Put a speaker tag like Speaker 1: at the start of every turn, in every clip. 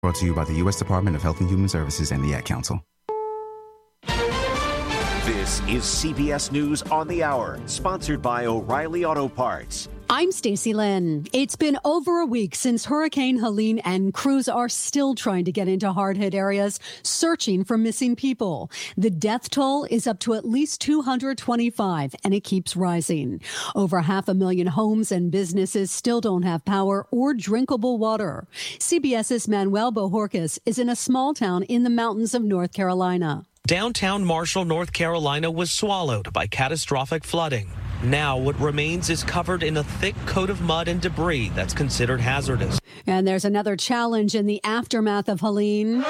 Speaker 1: Brought to you by the U.S. Department of Health and Human Services and the Ad Council.
Speaker 2: This is CBS News on the Hour, sponsored by O'Reilly Auto Parts.
Speaker 3: I'm Stacey Lynn. It's been over a week since Hurricane Helene, and crews are still trying to get into hard-hit areas, searching for missing people. The death toll is up to at least 225, and it keeps rising. Over 500,000 homes and businesses still don't have power or drinkable water. CBS's Manuel Bojorquez is in a small town in the mountains of North Carolina.
Speaker 4: Downtown Marshall, North Carolina was swallowed by catastrophic flooding. Now what remains is covered in a thick coat of mud and debris that's considered hazardous.
Speaker 3: And there's another challenge in the aftermath of Helene.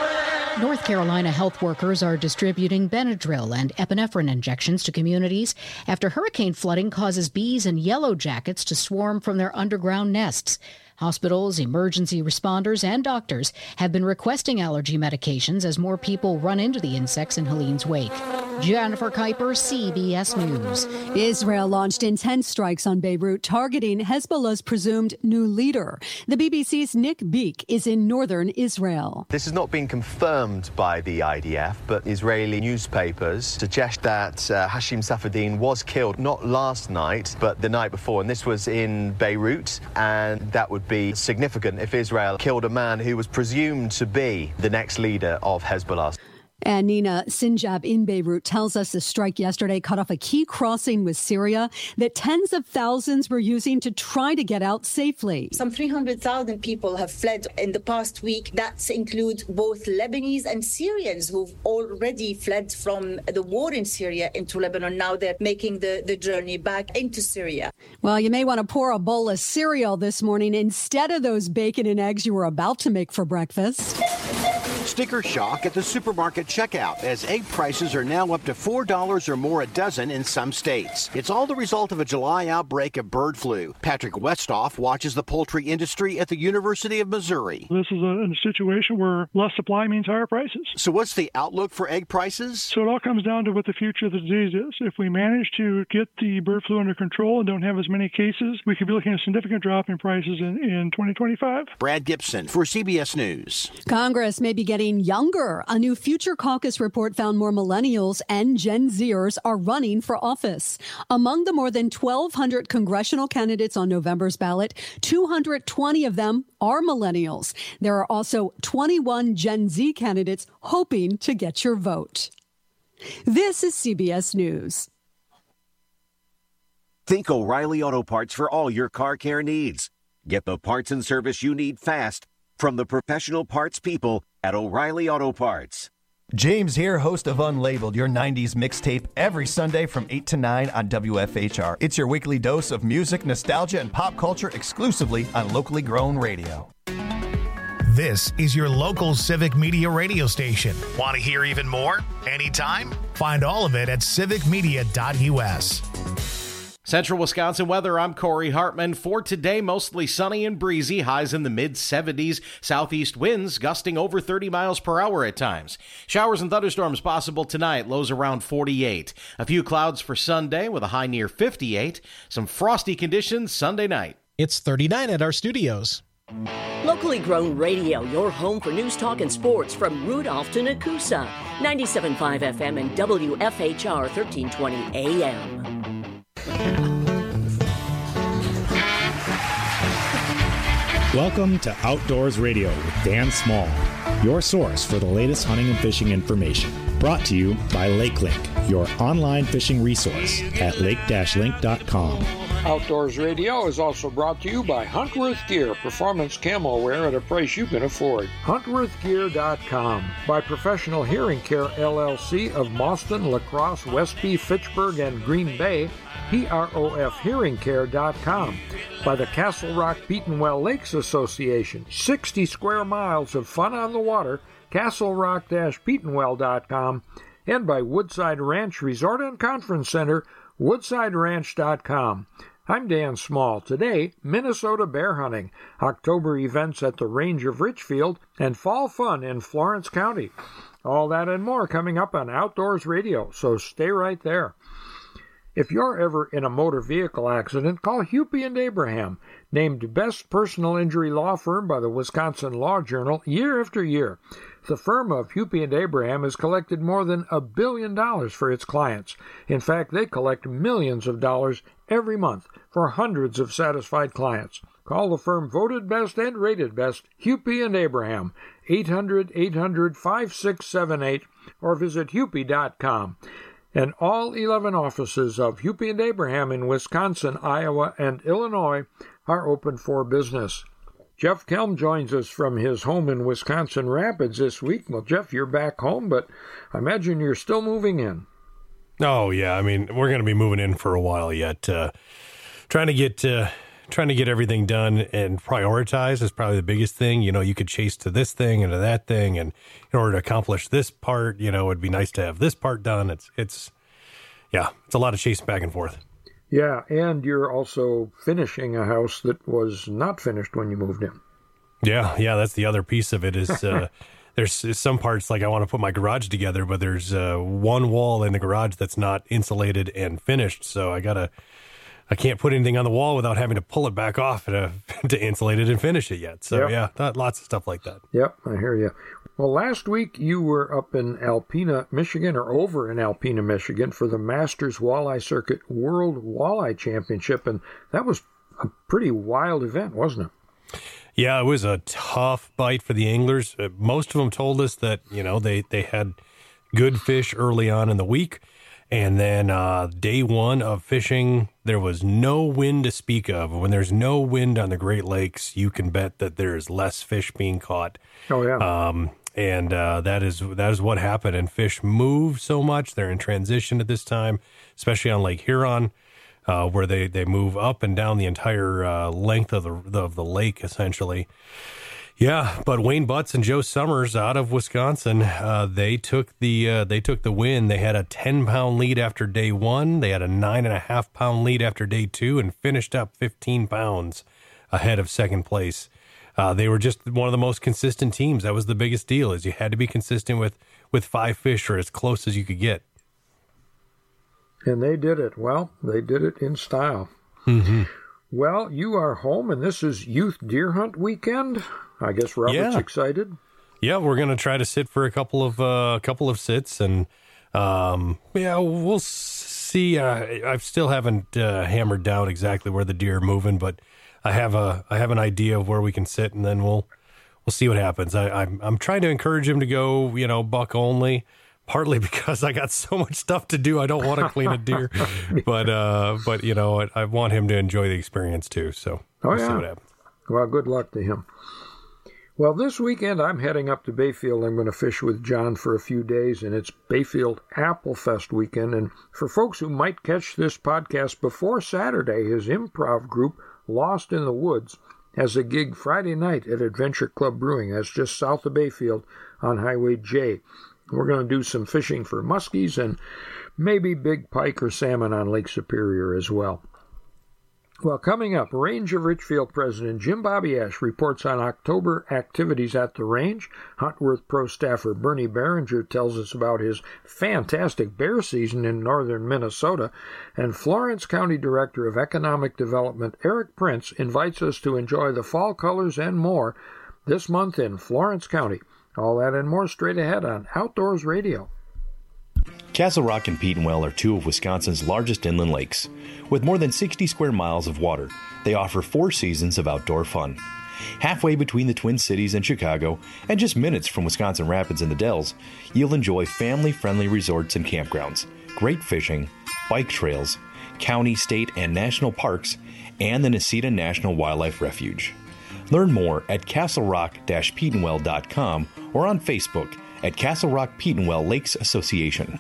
Speaker 5: North Carolina health workers are distributing Benadryl and epinephrine injections to communities after hurricane flooding causes bees and yellow jackets to swarm from their underground nests. Hospitals, emergency responders, and doctors have been requesting allergy medications as more people run into the insects in Helene's wake. Jennifer Kuiper, CBS News.
Speaker 3: Israel launched intense strikes on Beirut, targeting Hezbollah's presumed new leader. The BBC's Nick Beek is in northern Israel.
Speaker 6: This has not been confirmed by the IDF, but Israeli newspapers suggest that Hashim Safadine was killed not last night, but the night before. And this was in Beirut, and that would be significant if Israel killed a man who was presumed to be the next leader of Hezbollah.
Speaker 3: And Nina Sinjab in Beirut tells us the strike yesterday cut off a key crossing with Syria that tens of thousands were using to try to get out safely.
Speaker 7: Some 300,000 people have fled in the past week. That includes both Lebanese and Syrians who've already fled from the war in Syria into Lebanon. Now they're making the journey back into Syria.
Speaker 3: Well, you may want to pour a bowl of cereal this morning instead of those bacon and eggs you were about to make for breakfast.
Speaker 8: Sticker shock at the supermarket checkout as egg prices are now up to $4 or more a dozen in some states. It's all the result of a July outbreak of bird flu. Patrick Westoff watches the poultry industry at the University of Missouri.
Speaker 9: This is a situation where less supply means higher prices.
Speaker 8: So what's the outlook for egg prices?
Speaker 9: So it all comes down to what the future of the disease is. If we manage to get the bird flu under control and don't have as many cases, we could be looking at a significant drop in prices in 2025.
Speaker 8: Brad Gibson for CBS News.
Speaker 3: Congress may be getting younger. A new Future Caucus report found more millennials and Gen Zers are running for office. Among the more than 1,200 congressional candidates on November's ballot, 220 of them are millennials. There are also 21 Gen Z candidates hoping to get your vote. This is CBS News.
Speaker 2: Think O'Reilly Auto Parts for all your car care needs. Get the parts and service you need fast from the professional parts people at O'Reilly Auto Parts.
Speaker 10: James here, host of Unlabeled, your 90s mixtape, every Sunday from 8 to 9 on WFHR. It's your weekly dose of music, nostalgia, and pop culture exclusively on locally grown radio.
Speaker 11: This is your local Civic Media radio station. Want to hear even more? Anytime? Find all of it at civicmedia.us.
Speaker 12: Central Wisconsin weather, I'm Corey Hartman. For today, mostly sunny and breezy, highs in the mid-70s, southeast winds gusting over 30 miles per hour at times. Showers and thunderstorms possible tonight, lows around 48. A few clouds for Sunday with a high near 58. Some frosty conditions Sunday night.
Speaker 13: It's 39 at our studios.
Speaker 14: Locally grown radio, your home for news, talk, and sports from Rudolph to Nakusa. 97.5 FM and WFHR 1320 AM.
Speaker 15: Welcome to Outdoors Radio with Dan Small, your source for the latest hunting and fishing information. Brought to you by LakeLink, your online fishing resource at lake-link.com.
Speaker 16: Outdoors Radio is also brought to you by Huntworth Gear, performance camo wear at a price you can afford. HuntworthGear.com, by Professional Hearing Care LLC of Boston, La Crosse, Westby, Fitchburg, and Green Bay, PROFHearingCare.com, by the Castle Rock Petenwell Lakes Association, 60 square miles of fun on the water, castlerock-petenwell.com, and by Woodside Ranch Resort and Conference Center, woodsideranch.com. I'm Dan Small. Today, Minnesota bear hunting, October events at the Range of Richfield, and fall fun in Florence County. All that and more coming up on Outdoors Radio, so stay right there. If you're ever in a motor vehicle accident, call Hupy and Abraham, named Best Personal Injury Law Firm by the Wisconsin Law Journal year after year. The firm of Hupy and Abraham has collected more than $1 billion for its clients. In fact, they collect millions of dollars every month for hundreds of satisfied clients. Call the firm voted best and rated best, Hupy and Abraham, 800-800-5678, or visit hupy.com. And all 11 offices of Hupy and Abraham in Wisconsin, Iowa, and Illinois are open for business. Jeff Kelm joins us from his home in Wisconsin Rapids this week. Well, Jeff, you're back home, but I imagine you're still moving in.
Speaker 17: Oh, yeah. I mean, we're going to be moving in for a while yet. Trying to get everything done and prioritize is probably the biggest thing. You know, you could chase to this thing and to that thing, and in order to accomplish this part, you know, it'd be nice to have this part done. It's a lot of chasing back and forth.
Speaker 16: Yeah, and you're also finishing a house that was not finished when you moved in.
Speaker 17: Yeah, that's the other piece of it is there's some parts, like I want to put my garage together, but there's one wall in the garage that's not insulated and finished, so I can't put anything on the wall without having to pull it back off to insulate it and finish it yet. So, lots of stuff like that.
Speaker 16: Yep, I hear you. Well, last week you were up in Alpena, Michigan, or over in Alpena, Michigan, for the Masters Walleye Circuit World Walleye Championship, and that was a pretty wild event, wasn't it?
Speaker 17: Yeah, it was a tough bite for the anglers. Most of them told us that, you know, they had good fish early on in the week, and then day one of fishing, there was no wind to speak of. When there's no wind on the Great Lakes, you can bet that there's less fish being caught.
Speaker 16: Oh, yeah.
Speaker 17: And that is what happened. And fish move so much. They're in transition at this time, especially on Lake Huron, where they move up and down the entire length of the lake, essentially. Yeah, but Wayne Butts and Joe Summers out of Wisconsin, they took the win. They had a 10-pound lead after day one. They had a 9.5-pound lead after day two, and finished up 15 pounds ahead of second place. They were just one of the most consistent teams. That was the biggest deal, is you had to be consistent with 5 fish, or as close as you could get.
Speaker 16: And they did it. Well, they did it in style.
Speaker 17: Mm-hmm.
Speaker 16: Well, you are home, and this is Youth Deer Hunt Weekend. I guess Robert's excited.
Speaker 17: Yeah, we're going to try to sit for a couple of sits, and we'll see. I still haven't hammered down exactly where the deer are moving, but I have an idea of where we can sit, and then we'll see what happens. I'm trying to encourage him to go, you know, buck only, partly because I got so much stuff to do. I don't want to clean a deer, but you know, I want him to enjoy the experience too. So we'll see what happens.
Speaker 16: Well, good luck to him. Well, this weekend I'm heading up to Bayfield. I'm going to fish with John for a few days, and it's Bayfield Apple Fest weekend. And for folks who might catch this podcast before Saturday, his improv group, Lost in the Woods, has a gig Friday night at Adventure Club Brewing. That's just south of Bayfield on Highway J. We're going to do some fishing for muskies and maybe big pike or salmon on Lake Superior as well. Well, coming up, Range of Richfield President Jim Bobbiash reports on October activities at the range. Huntworth Pro staffer Bernie Behringer tells us about his fantastic bear season in northern Minnesota. And Florence County Director of Economic Development Eric Prince invites us to enjoy the fall colors and more this month in Florence County. All that and more straight ahead on Outdoors Radio.
Speaker 18: Castle Rock and Petenwell are two of Wisconsin's largest inland lakes. With more than 60 square miles of water, they offer 4 seasons of outdoor fun. Halfway between the Twin Cities and Chicago, and just minutes from Wisconsin Rapids and the Dells, you'll enjoy family-friendly resorts and campgrounds, great fishing, bike trails, county, state, and national parks, and the Necedah National Wildlife Refuge. Learn more at castlerock-petenwell.com or on Facebook at Castle Rock Petenwell Lakes Association.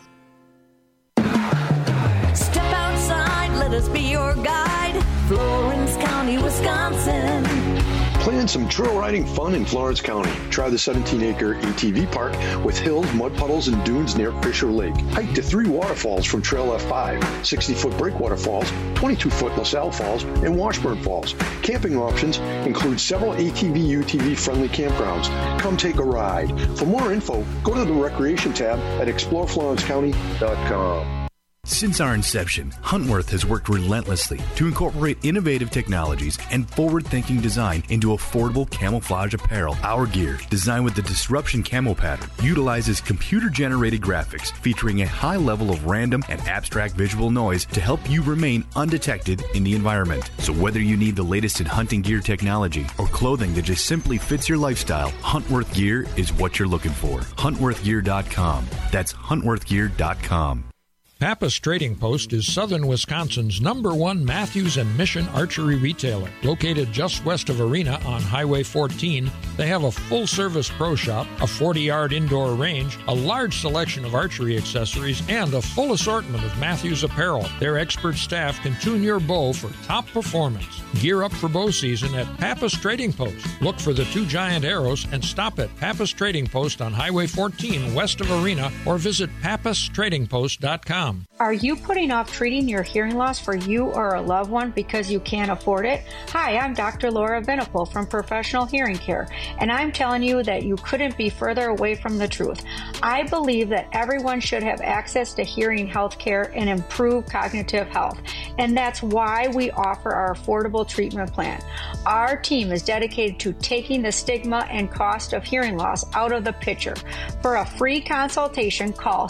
Speaker 19: Step outside, let us be your guide. Florence County, Wisconsin.
Speaker 20: Plan some trail riding fun in Florence County. Try the 17-acre ATV park with hills, mud puddles, and dunes near Fisher Lake. Hike to 3 waterfalls from Trail F5, 60-foot Breakwater Falls, 22-foot LaSalle Falls, and Washburn Falls. Camping options include several ATV, UTV-friendly campgrounds. Come take a ride. For more info, go to the Recreation tab at exploreflorencecounty.com.
Speaker 18: Since our inception, Huntworth has worked relentlessly to incorporate innovative technologies and forward-thinking design into affordable camouflage apparel. Our gear, designed with the Disruption camo pattern, utilizes computer-generated graphics featuring a high level of random and abstract visual noise to help you remain undetected in the environment. So whether you need the latest in hunting gear technology or clothing that just simply fits your lifestyle, Huntworth Gear is what you're looking for. HuntworthGear.com. That's HuntworthGear.com.
Speaker 16: Pappas Trading Post is southern Wisconsin's #1 Matthews and Mission archery retailer. Located just west of Arena on Highway 14, they have a full-service pro shop, a 40-yard indoor range, a large selection of archery accessories, and a full assortment of Matthews apparel. Their expert staff can tune your bow for top performance. Gear up for bow season at Pappas Trading Post. Look for the 2 giant arrows and stop at Pappas Trading Post on Highway 14 west of Arena or visit pappastradingpost.com.
Speaker 21: Are you putting off treating your hearing loss for you or a loved one because you can't afford it? Hi, I'm Dr. Laura Venipal from Professional Hearing Care, and I'm telling you that you couldn't be further away from the truth. I believe that everyone should have access to hearing health care and improve cognitive health, and that's why we offer our affordable treatment plan. Our team is dedicated to taking the stigma and cost of hearing loss out of the picture. For a free consultation, call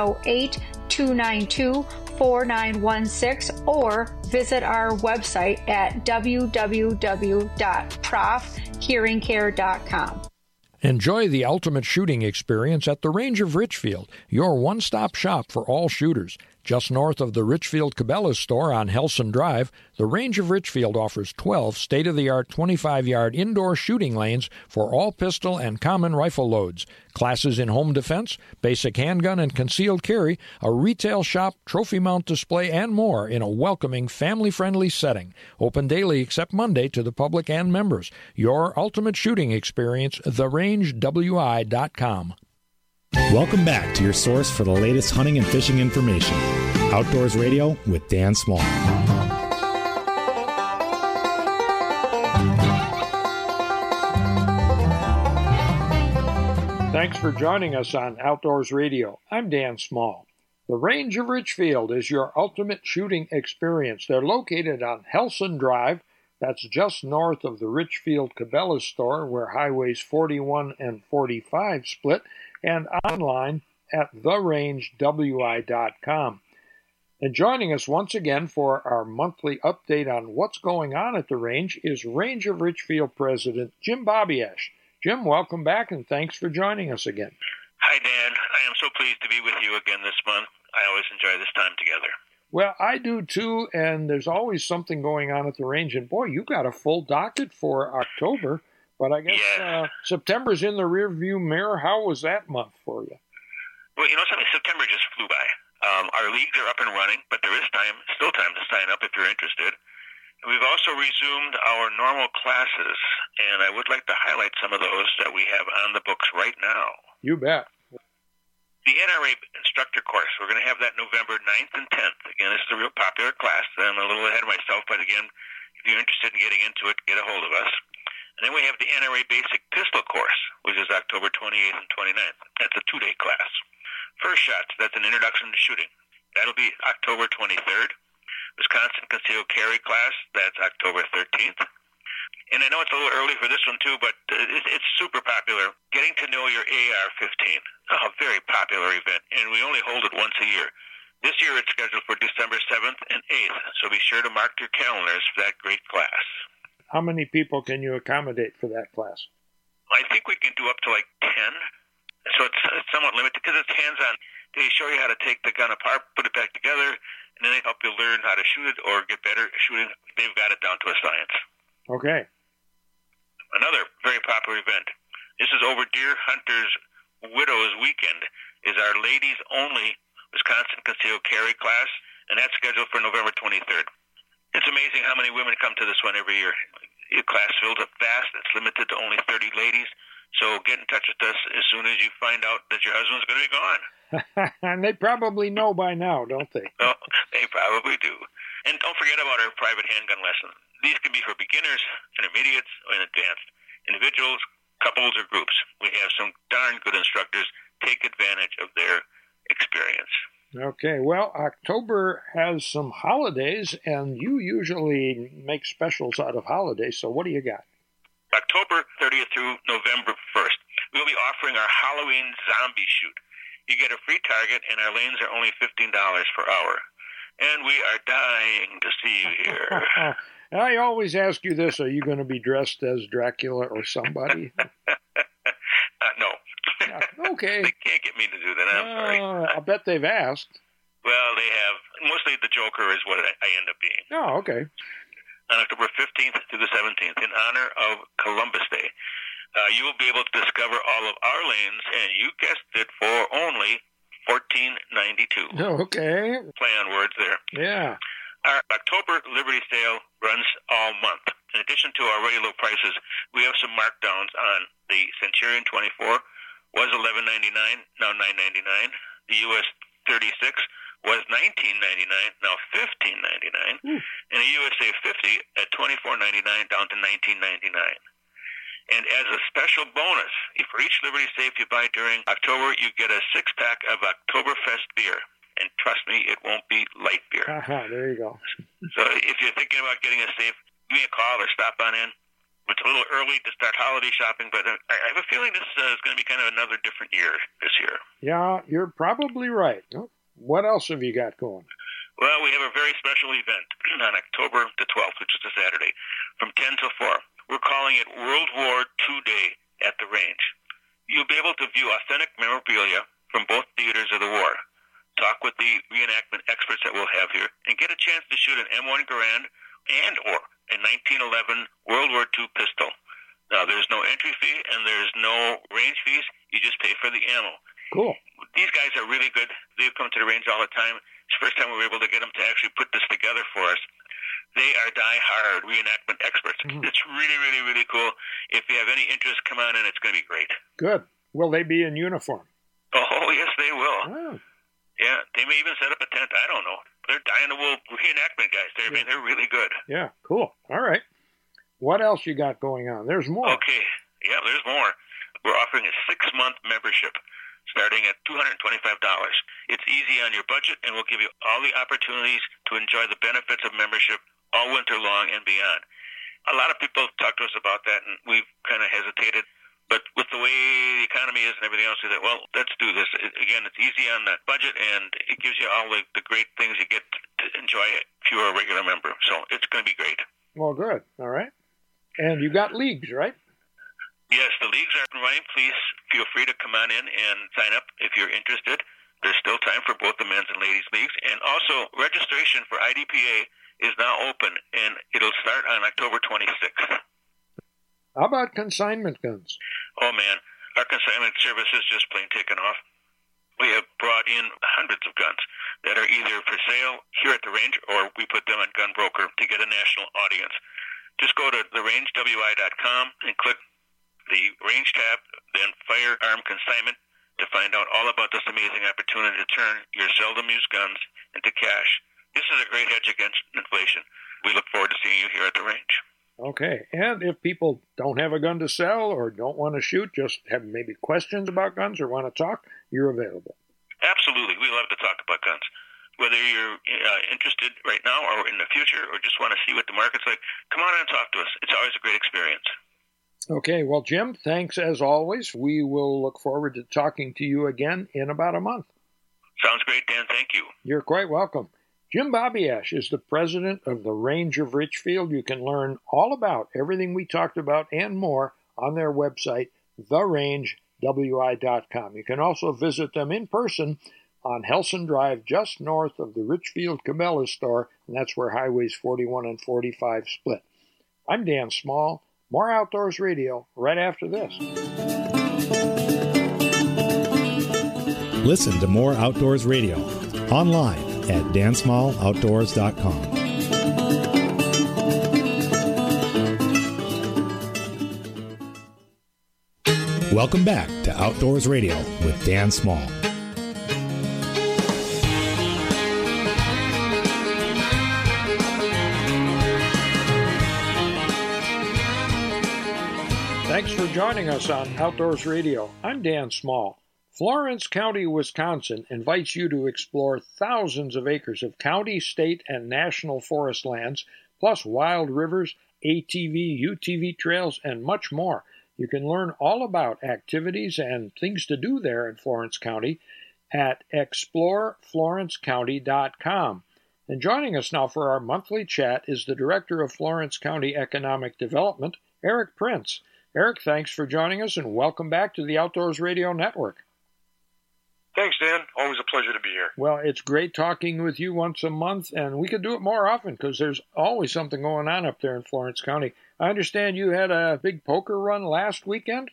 Speaker 21: 608-292-4916 or visit our website at www.profhearingcare.com.
Speaker 16: Enjoy the ultimate shooting experience at the Range of Richfield, your one-stop shop for all shooters. Just north of the Richfield Cabela's store on Helson Drive, the Range of Richfield offers 12 state-of-the-art 25-yard indoor shooting lanes for all pistol and common rifle loads, classes in home defense, basic handgun and concealed carry, a retail shop, trophy mount display, and more in a welcoming, family-friendly setting. Open daily except Monday to the public and members. Your ultimate shooting experience, therangewi.com.
Speaker 15: Welcome back to your source for the latest hunting and fishing information. Outdoors Radio with Dan Small.
Speaker 16: Thanks for joining us on Outdoors Radio. I'm Dan Small. The Range of Richfield is your ultimate shooting experience. They're located on Helson Drive. That's just north of the Richfield Cabela's store, where highways 41 and 45 split, and online at therangewi.com. And joining us once again for our monthly update on what's going on at the range is Range of Richfield President Jim Babiesh. Jim, welcome back, and thanks for joining us again.
Speaker 22: Hi, Dan. I am so pleased to be with you again this month. I always enjoy this time together.
Speaker 16: Well, I do too, and there's always something going on at the range. And boy, you got a full docket for October. But I guess September's in the rearview mirror. How was that month for you?
Speaker 22: Well, you know something? September just flew by. Our leagues are up and running, but there is still time to sign up if you're interested. And we've also resumed our normal classes, and I would like to highlight some of those that we have on the books right now.
Speaker 16: You bet.
Speaker 22: The NRA instructor course, we're going to have that November 9th and 10th. Again, this is a real popular class. I'm a little ahead of myself, but again, if you're interested in getting into it, get a hold of us. And then we have the NRA Basic Pistol Course, which is October 28th and 29th. That's a 2-day class. First Shots, that's an introduction to shooting. That'll be October 23rd. Wisconsin Concealed Carry class, that's October 13th. And I know it's a little early for this one, too, but it's super popular. Getting to know your AR-15. Oh, a very popular event, and we only hold it once a year. This year it's scheduled for December 7th and 8th, so be sure to mark your calendars for that great class.
Speaker 16: How many people can you accommodate for that class?
Speaker 22: I think we can do up to like 10. So it's somewhat limited because it's hands-on. They show you how to take the gun apart, put it back together, and then they help you learn how to shoot it or get better at shooting. They've got it down to a science.
Speaker 16: Okay.
Speaker 22: Another very popular event. This is over Deer Hunters Widows Weekend. Is our ladies-only Wisconsin Concealed Carry class, and that's scheduled for November 23rd. It's amazing how many women come to this one every year. Your class fills up fast. It's limited to only 30 ladies. So get in touch with us as soon as you find out that your husband's going to be gone.
Speaker 16: And they probably know by now, don't they?
Speaker 22: Oh, they probably do. And don't forget about our private handgun lesson. These can be for beginners, intermediates, or advanced. Individuals, couples, or groups. We have some darn good instructors. Take advantage of their experience.
Speaker 16: Okay, well, October has some holidays, and you usually make specials out of holidays, so what do you got?
Speaker 22: October 30th through November 1st, we'll be offering our Halloween zombie shoot. You get a free target, and our lanes are only $15 per hour. And we are dying to see you here.
Speaker 16: I always ask you this, are you going to be dressed as Dracula or somebody?
Speaker 22: No.
Speaker 16: Okay.
Speaker 22: They can't get me to do that, I'm sorry.
Speaker 16: I bet they've asked.
Speaker 22: Well, they have. Mostly the Joker is what I end up being.
Speaker 16: Oh, okay.
Speaker 22: On October 15th through the 17th, in honor of Columbus Day, you will be able to discover all of our lanes, and you guessed it, for only $14.92.
Speaker 16: Okay.
Speaker 22: Play on words there.
Speaker 16: Yeah.
Speaker 22: Our October Liberty Sale runs all month. In addition to our already low prices, we have some markdowns on the Centurion 24, was $11.99, now $9.99. The US 36 was $19.99, now $15.99. And the USA 50 at $24.99 down to $19.99. And as a special bonus, for each Liberty Safe you buy during October, you get a 6-pack of Oktoberfest beer. And trust me, it won't be light beer.
Speaker 16: There you go.
Speaker 22: So if you're thinking about getting a safe, give me a call or stop on in. It's a little early to start holiday shopping, but I have a feeling this is going to be kind of another different year this year.
Speaker 16: Yeah, you're probably right. What else have you got going?
Speaker 22: Well, we have a very special event on October the 12th, which is a Saturday, from 10 till 4. We're calling it World War II Day at the range. You'll be able to view authentic memorabilia from both theaters of the war, talk with the reenactment experts that we'll have here, and get a chance to shoot an M1 Garand and or a 1911 World War II pistol. Now, there's no entry fee and there's no range fees. You just pay for the ammo.
Speaker 16: Cool.
Speaker 22: These guys are really good. They come to the range all the time. It's the first time we were able to get them to actually put this together for us. They are die-hard reenactment experts. It's really, really, really cool. If you have any interest, come on in. It's going to be great.
Speaker 16: Good. Will they be in uniform?
Speaker 22: Oh, yes, they will.
Speaker 16: Oh.
Speaker 22: Yeah, they may even set up a tent. I don't know. They're dying-to-wool reenactment guys. I mean, they're really good.
Speaker 16: Yeah, cool. All right. What else you got going on? There's more.
Speaker 22: Okay. Yeah, there's more. We're offering a 6-month membership starting at $225. It's easy on your budget, and we'll give you all the opportunities to enjoy the benefits of membership all winter long and beyond. A lot of people talk to us about that, and we've kind of hesitated. But with the way the economy is and everything else, we said, well, let's do this. Again, it's easy on the budget, and it gives you all the great things you get to enjoy if you're a regular member. So it's going to be great.
Speaker 16: Well, good. All right. And you got leagues, right?
Speaker 22: Yes, the leagues are running. Please feel free to come on in and sign up if you're interested. There's still time for both the men's and ladies' leagues. And also, registration for IDPA is now open, and it'll start on October 26th.
Speaker 16: How about consignment guns?
Speaker 22: Oh, man. Our consignment service is just plain taken off. We have brought in hundreds of guns that are either for sale here at the range or we put them on Gun Broker to get a national audience. Just go to therangewi.com and click the range tab, then firearm consignment to find out all about this amazing opportunity to turn your seldom used guns into cash. This is a great hedge against inflation. We look forward to seeing you here at the range.
Speaker 16: Okay, and if people don't have a gun to sell or don't want to shoot, just have maybe questions about guns or want to talk, you're available.
Speaker 22: Absolutely. We love to talk about guns. Whether you're interested right now or in the future or just want to see what the market's like, come on and talk to us. It's always a great experience.
Speaker 16: Okay, well, Jim, thanks as always. We will look forward to talking to you again in about a month.
Speaker 22: Sounds great, Dan. Thank you.
Speaker 16: You're quite welcome. Jim Babiash is the president of the Range of Richfield. You can learn all about everything we talked about and more on their website, therangewi.com. You can also visit them in person on Helson Drive, just north of the Richfield Cabela's store, and that's where highways 41 and 45 split. I'm Dan Small. More Outdoors Radio right after this.
Speaker 15: Listen to More Outdoors Radio online at dansmalloutdoors.com. Welcome back to Outdoors Radio with Dan Small.
Speaker 16: Thanks for joining us on Outdoors Radio. I'm Dan Small. Florence County, Wisconsin invites you to explore thousands of acres of county, state, and national forest lands, plus wild rivers, ATV, UTV trails, and much more. You can learn all about activities and things to do there in Florence County at exploreflorencecounty.com. And joining us now for our monthly chat is the Director of Florence County Economic Development, Eric Prince. Eric, thanks for joining us, and welcome back to the Outdoors Radio Network.
Speaker 1: Thanks, Dan. Always a pleasure to be here.
Speaker 16: Well, it's great talking with you once a month, and we could do it more often because there's always something going on up there in Florence County. I understand you had a big poker run last weekend?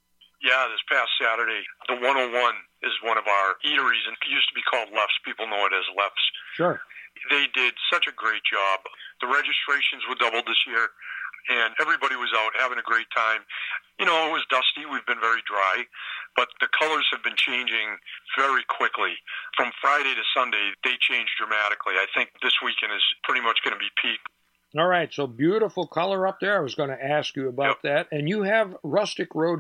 Speaker 1: Yeah, this past Saturday. The 101 is one of our eateries, and it used to be called Lefts. People know it as Lefts.
Speaker 16: Sure.
Speaker 1: They did such a great job. The registrations were doubled this year, and everybody was out having a great time. You know, it was dusty. We've been very dry, but the colors have been changing very quickly. From Friday to Sunday, they changed dramatically. I think this weekend is pretty much going to be peak.
Speaker 16: All right, so beautiful color up there. I was going to ask you about that. And you have Rustic Road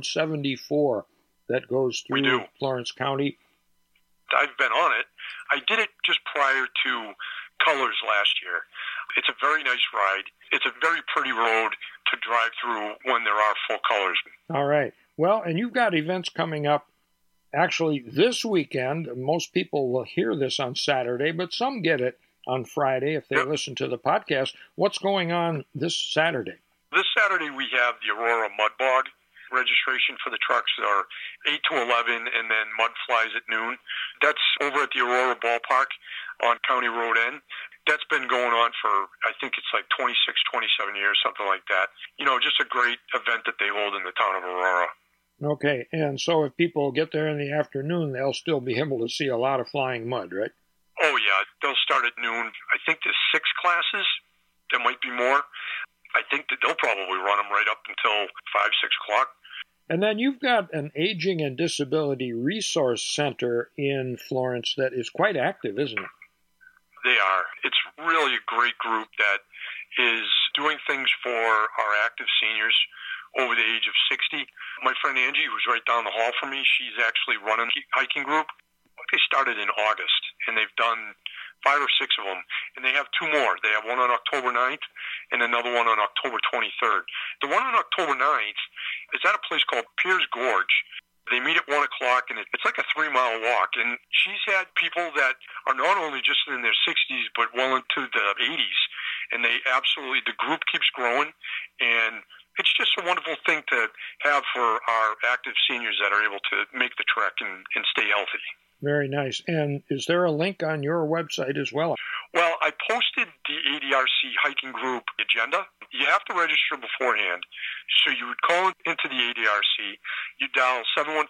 Speaker 16: 74 that goes through Florence County.
Speaker 1: I've been on it. I did it just prior to Colors last year. It's a very nice ride. It's a very pretty road to drive through when there are full colors.
Speaker 16: All right. Well, and you've got events coming up actually this weekend. Most people will hear this on Saturday, but some get it on Friday if they listen to the podcast. What's going on this Saturday?
Speaker 1: This Saturday we have the Aurora Mud Bog. Registration for the trucks are 8 to 11, and then mud flies at noon. That's over at the Aurora Ballpark on County Road N. That's been going on for, I think it's like 26, 27 years, something like that. You know, just a great event that they hold in the town of Aurora.
Speaker 16: Okay, and so if people get there in the afternoon, they'll still be able to see a lot of flying mud, right?
Speaker 1: Oh, yeah. They'll start at noon. I think there's 6 classes. There might be more. I think that they'll probably run them right up until 5, 6 o'clock.
Speaker 16: And then you've got an Aging and Disability Resource Center in Florence that is quite active, isn't it?
Speaker 1: They are. It's really a great group that is doing things for our active seniors over the age of 60. My friend Angie, who's right down the hall from me, she's actually running a hiking group. They started in August, and they've done 5 or 6 of them, and they have 2 more. They have one on October 9th and another one on October 23rd. The one on October 9th is at a place called Piers Gorge. They meet at 1 o'clock, and it's like a 3-mile walk. And she's had people that are not only just in their 60s, but well into the 80s. And they absolutely, the group keeps growing, and it's just a wonderful thing to have for our active seniors that are able to make the trek and stay healthy.
Speaker 16: Very nice. And is there a link on your website as well?
Speaker 1: Well, I posted the ADRC hiking group agenda. You have to register beforehand. So you would call into the ADRC. You dial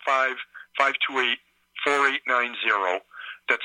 Speaker 1: 715-528-4890. That's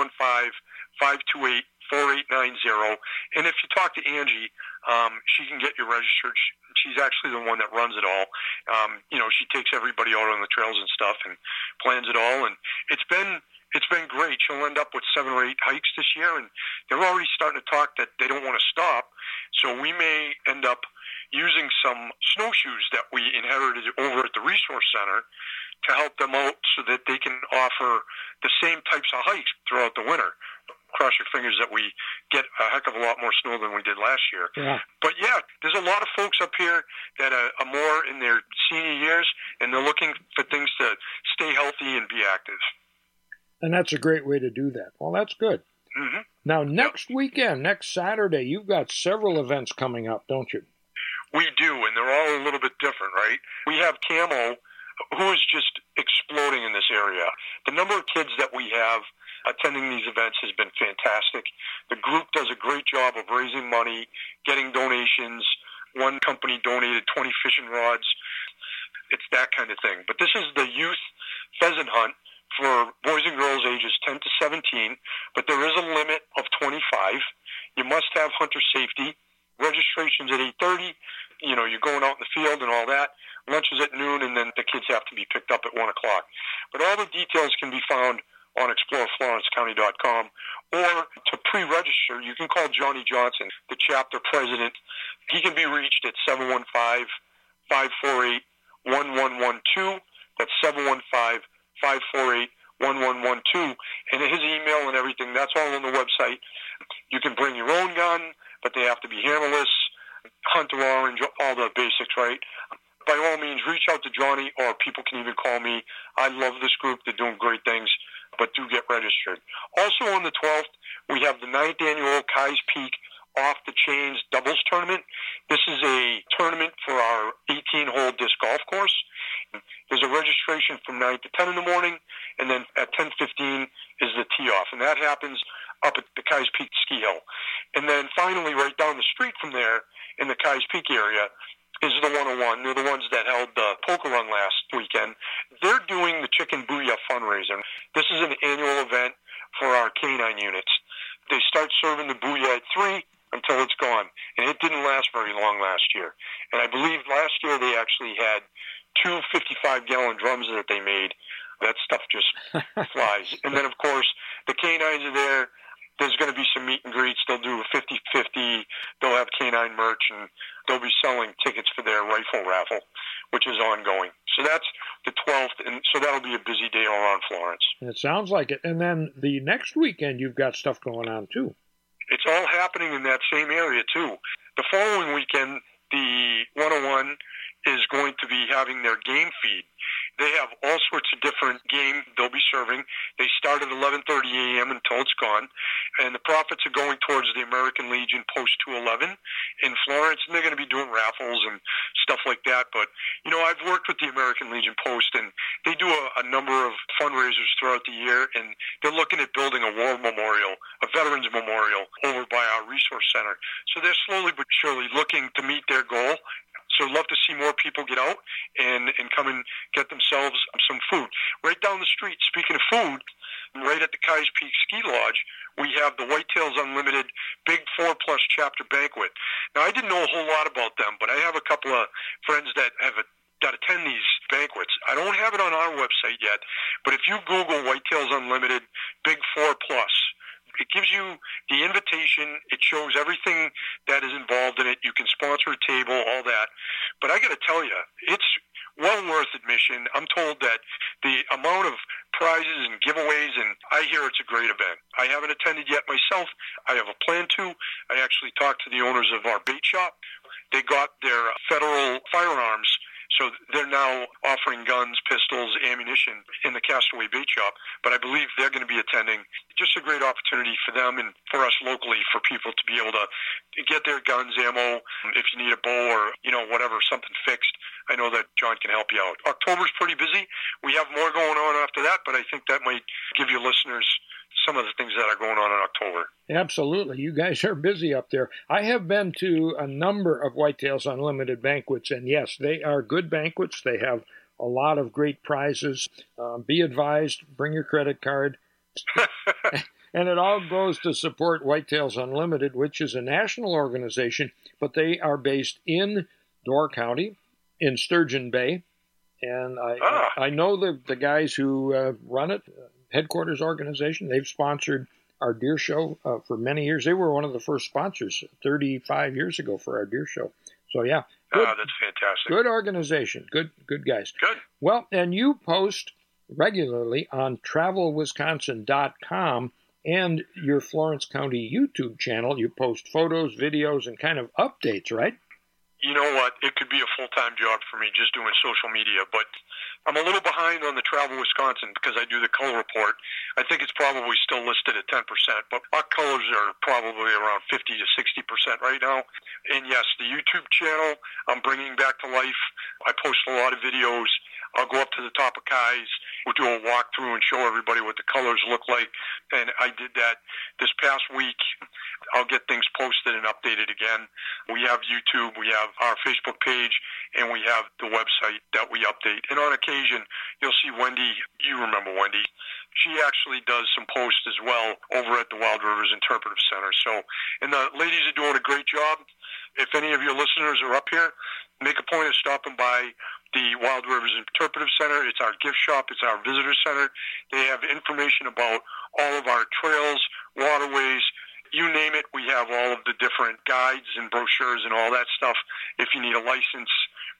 Speaker 1: 715-528-4890. And if you talk to Angie, she can get you registered. She's actually the one that runs it all. You know, she takes everybody out on the trails and stuff and plans it all. And it's been great. She'll end up with 7 or 8 hikes this year, and they're already starting to talk that they don't want to stop. So we may end up using some snowshoes that we inherited over at the Resource Center to help them out so that they can offer the same types of hikes throughout the winter. Cross your fingers that we get a heck of a lot more snow than we did last year.
Speaker 16: Yeah.
Speaker 1: But yeah, there's a lot of folks up here that are more in their senior years, and they're looking for things to stay healthy and be active.
Speaker 16: And that's a great way to do that. Well, that's good.
Speaker 1: Mm-hmm.
Speaker 16: Now, next weekend, next Saturday, you've got several events coming up, don't you?
Speaker 1: We do, and they're all a little bit different, right? We have Camo, who is just exploding in this area. The number of kids that we have attending these events has been fantastic. The group does a great job of raising money, getting donations. One company donated 20 fishing rods. It's that kind of thing. But this is the youth pheasant hunt for boys and girls ages 10 to 17, but there is a limit of 25. You must have hunter safety. Registration's at 8:30. You know, you're going out in the field and all that. Lunch is at noon, and then the kids have to be picked up at 1 o'clock. But all the details can be found on exploreflorencecounty.com, or to pre-register, you can call Johnny Johnson, the chapter president. He can be reached at 715-548-1112. That's 548-1112. And his email and everything, that's all on the website. You can bring your own gun, but they have to be hammerless, hunter orange, all the basics, right? By all means, reach out to Johnny, or people can even call me. I love this group. They're doing great things, but do get registered. Also on the 12th, we have the 9th annual Keyes Peak Off the Chains Doubles Tournament. This is a tournament for our 18-hole disc golf course. There's a registration from 9 to 10 in the morning, and then at 10:15 is the tee-off, and that happens up at the Keyes Peak Ski Hill. And then finally, right down the street from there, in the Keyes Peak area, is the 101. They're the ones that held the poker run last weekend. They're doing the Chicken Booyah fundraiser. This is an annual event for our canine units. They start serving the booyah at 3 until it's gone. And it didn't last very long last year. And I believe last year they actually had 2 55-gallon drums that they made. That stuff just flies. And then, of course, the canines are there. There's going to be some meet and greets. They'll do a 50-50. They'll have canine merch, and they'll be selling tickets for their rifle raffle, which is ongoing. So that's the 12th, and so that'll be a busy day all around Florence.
Speaker 16: It sounds like it. And then the next weekend, you've got stuff going on, too.
Speaker 1: It's all happening in that same area, too. The following weekend, the 101 is going to be having their game feed. They have all sorts of different game they'll be serving. They start at 11:30 a.m. until it's gone, and the profits are going towards the American Legion Post 211 in Florence, and they're going to be doing raffles and stuff like that. But, you know, I've worked with the American Legion Post, and they do a number of fundraisers throughout the year, and they're looking at building a war memorial, a veterans memorial, over by our resource center. So they're slowly but surely looking to meet their goal. So I'd love to see more people get out and come and get themselves some food. Right down the street, speaking of food, right at the Keyes Peak Ski Lodge, we have the Whitetails Unlimited Big 4+ Chapter Banquet. Now, I didn't know a whole lot about them, but I have a couple of friends that attend these banquets. I don't have it on our website yet, but if you Google Whitetails Unlimited Big 4+, it gives you the invitation. It shows everything that is involved in it. You can sponsor a table, all that. But I got to tell you, it's well worth admission. I'm told that the amount of prizes and giveaways, and I hear it's a great event. I haven't attended yet myself. I have a plan to. I actually talked to the owners of our bait shop. They got their federal firearms, so they're now offering guns, pistols, ammunition in the Castaway Bait Shop. But I believe they're going to be attending. Just a great opportunity for them and for us locally, for people to be able to get their guns, ammo, if you need a bow or, you know, whatever, something fixed. I know that John can help you out. October's pretty busy. We have more going on after that, but I think that might give your listeners some of the things that are going on in October.
Speaker 16: Absolutely. You guys are busy up there. I have been to a number of Whitetails Unlimited banquets, and yes, they are good banquets. They have a lot of great prizes. Be advised, bring your credit card. And it all goes to support Whitetails Unlimited, which is a national organization, but they are based in Door County, in Sturgeon Bay. And I know the guys who run it, headquarters organization. They've sponsored our deer show for many years. They were one of the first sponsors 35 years ago for our deer show. So, yeah. Good,
Speaker 1: that's fantastic.
Speaker 16: Good organization. Good guys.
Speaker 1: Good.
Speaker 16: Well, and you post regularly on travelwisconsin.com and your Florence County YouTube channel. You post photos, videos, and kind of updates, right?
Speaker 1: You know what? It could be a full-time job for me just doing social media, but I'm a little behind on the Travel Wisconsin because I do the color report. I think it's probably still listed at 10%, but our colors are probably around 50 to 60% right now. And yes, the YouTube channel, I'm bringing back to life. I post a lot of videos. I'll go up to the top of Keyes. We'll do a walkthrough and show everybody what the colors look like. And I did that this past week. I'll get things posted and updated again. We have YouTube, we have our Facebook page, and we have the website that we update. And on occasion, you'll see Wendy. You remember Wendy. She actually does some posts as well over at the Wild Rivers Interpretive Center. So, and the ladies are doing a great job. If any of your listeners are up here, make a point of stopping by the Wild Rivers Interpretive Center. It's our gift shop. It's our visitor center. They have information about all of our trails, waterways, you name it. We have all of the different guides and brochures and all that stuff. If you need a license,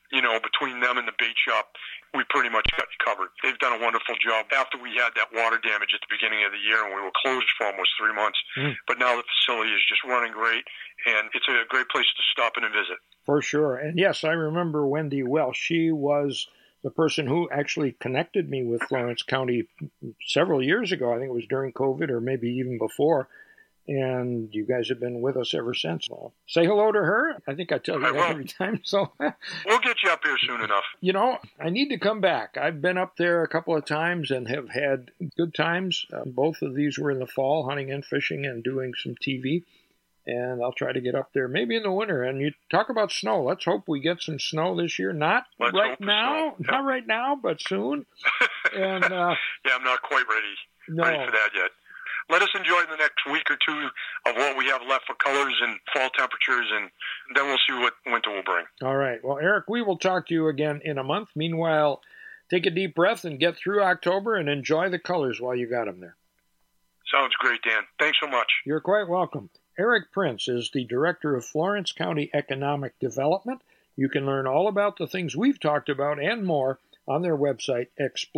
Speaker 1: between them and the bait shop, we pretty much got you covered. They've done a wonderful job. After we had that water damage at the beginning of the year and we were closed for almost 3 months, but now the facility is just running great, and it's a great place to stop in and visit.
Speaker 16: For sure. And yes, I remember Wendy well. She was the person who actually connected me with Florence County several years ago. I think it was during COVID or maybe even before. And you guys have been with us ever since. Well, say hello to her. I think I tell you that every time. So
Speaker 1: we'll get you up here soon enough.
Speaker 16: I need to come back. I've been up there a couple of times and have had good times. Both of these were in the fall, hunting and fishing and doing some TV. And I'll try to get up there maybe in the winter. And you talk about snow. Let's hope we get some snow this year. Not right now, but soon. And
Speaker 1: yeah, I'm not quite ready for that yet. Let us enjoy the next week or two of what we have left for colors and fall temperatures, and then we'll see what winter will bring.
Speaker 16: All right. Well, Eric, we will talk to you again in a month. Meanwhile, take a deep breath and get through October and enjoy the colors while you got them there.
Speaker 1: Sounds great, Dan. Thanks so much.
Speaker 16: You're quite welcome. Eric Prince is the Director of Florence County Economic Development. You can learn all about the things we've talked about and more on their website,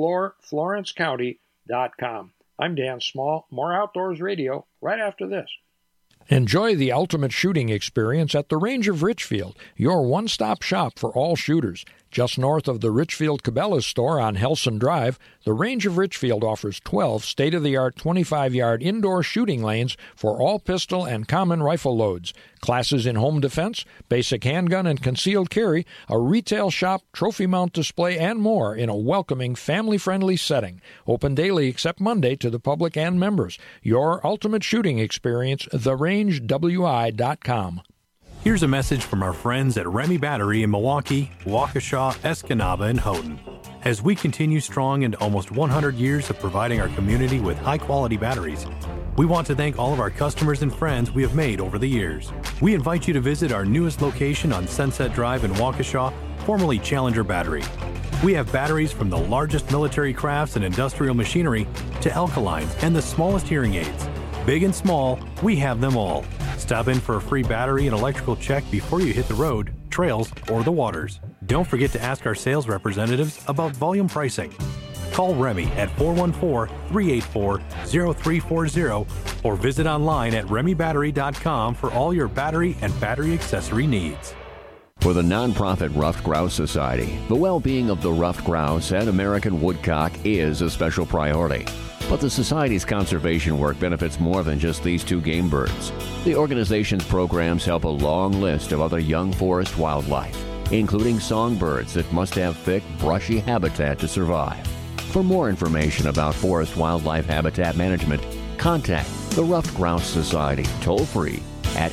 Speaker 16: exploreflorencecounty.com. I'm Dan Small. More Outdoors Radio right after this. Enjoy the ultimate shooting experience at the Range of Richfield, your one-stop shop for all shooters. Just north of the Richfield Cabela's store on Helson Drive, the Range of Richfield offers 12 state-of-the-art 25-yard indoor shooting lanes for all pistol and common rifle loads, classes in home defense, basic handgun and concealed carry, a retail shop, trophy mount display, and more in a welcoming, family-friendly setting. Open daily except Monday to the public and members. Your ultimate shooting experience, therangewi.com.
Speaker 17: Here's a message from our friends at Remy Battery in Milwaukee, Waukesha, Escanaba, and Houghton. As we continue strong into almost 100 years of providing our community with high-quality batteries, we want to thank all of our customers and friends we have made over the years. We invite you to visit our newest location on Sunset Drive in Waukesha, formerly Challenger Battery. We have batteries from the largest military crafts and industrial machinery to alkalines and the smallest hearing aids. Big and small, we have them all. Stop in for a free battery and electrical check before you hit the road, trails, or the waters. Don't forget to ask our sales representatives about volume pricing. Call Remy at 414-384-0340 or visit online at remybattery.com for all your battery and battery accessory needs.
Speaker 4: For the nonprofit Ruffed Grouse Society, the well-being of the ruffed grouse and American woodcock is a special priority. But the Society's conservation work benefits more than just these two game birds. The organization's programs help a long list of other young forest wildlife, including songbirds that must have thick, brushy habitat to survive. For more information about forest wildlife habitat management, contact the Ruffed Grouse Society toll-free at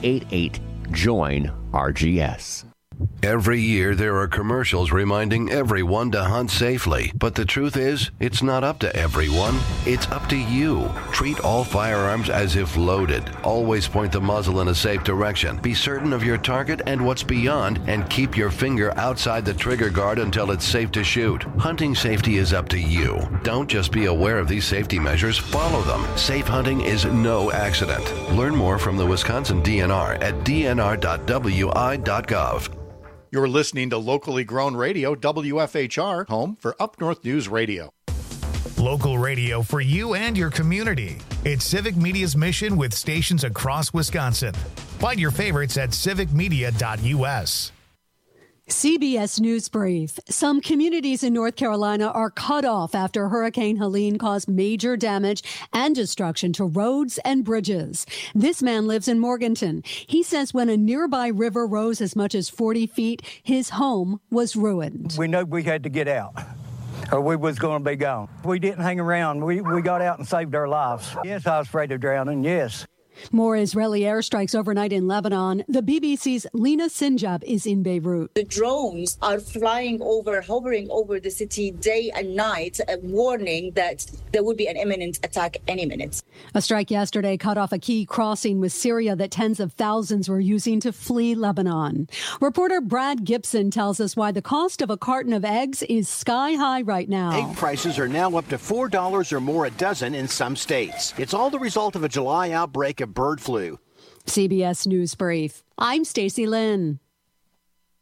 Speaker 4: 888-JOIN-RGS.
Speaker 5: Every year there are commercials reminding everyone to hunt safely. But the truth is, it's not up to everyone. It's up to you. Treat all firearms as if loaded. Always point the muzzle in a safe direction. Be certain of your target and what's beyond, and keep your finger outside the trigger guard until it's safe to shoot. Hunting safety is up to you. Don't just be aware of these safety measures, follow them. Safe hunting is no accident. Learn more from the Wisconsin DNR at dnr.wi.gov.
Speaker 23: You're listening to locally grown radio, WFHR, home for Up North News Radio.
Speaker 11: Local radio for you and your community. It's Civic Media's mission with stations across Wisconsin. Find your favorites at civicmedia.us.
Speaker 3: CBS News Brief. Some communities in North Carolina are cut off after Hurricane Helene caused major damage and destruction to roads and bridges. This man lives in Morganton. He says when a nearby river rose as much as 40 feet, his home was ruined.
Speaker 24: We know we had to get out, or we was going to be gone. We didn't hang around. We got out and saved our lives. Yes, I was afraid of drowning, yes.
Speaker 3: More Israeli airstrikes overnight in Lebanon. The BBC's Lena Sinjab is in Beirut.
Speaker 7: The drones are flying over, hovering over the city day and night, warning that there would be an imminent attack any minute.
Speaker 3: A strike yesterday cut off a key crossing with Syria that tens of thousands were using to flee Lebanon. Reporter Brad Gibson tells us why the cost of a carton of eggs is sky high right now.
Speaker 8: Egg prices are now up to $4 or more a dozen in some states. It's all the result of a July outbreak of bird flu.
Speaker 3: CBS News Brief. I'm Stacy Lynn.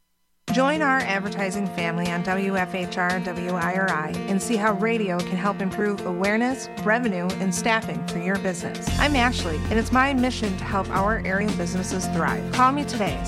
Speaker 2: Join our advertising family on WFHR WIRI and see how radio can help improve awareness, revenue, and staffing for your business. I'm Ashley, and it's my mission to help our area businesses thrive. Call me today,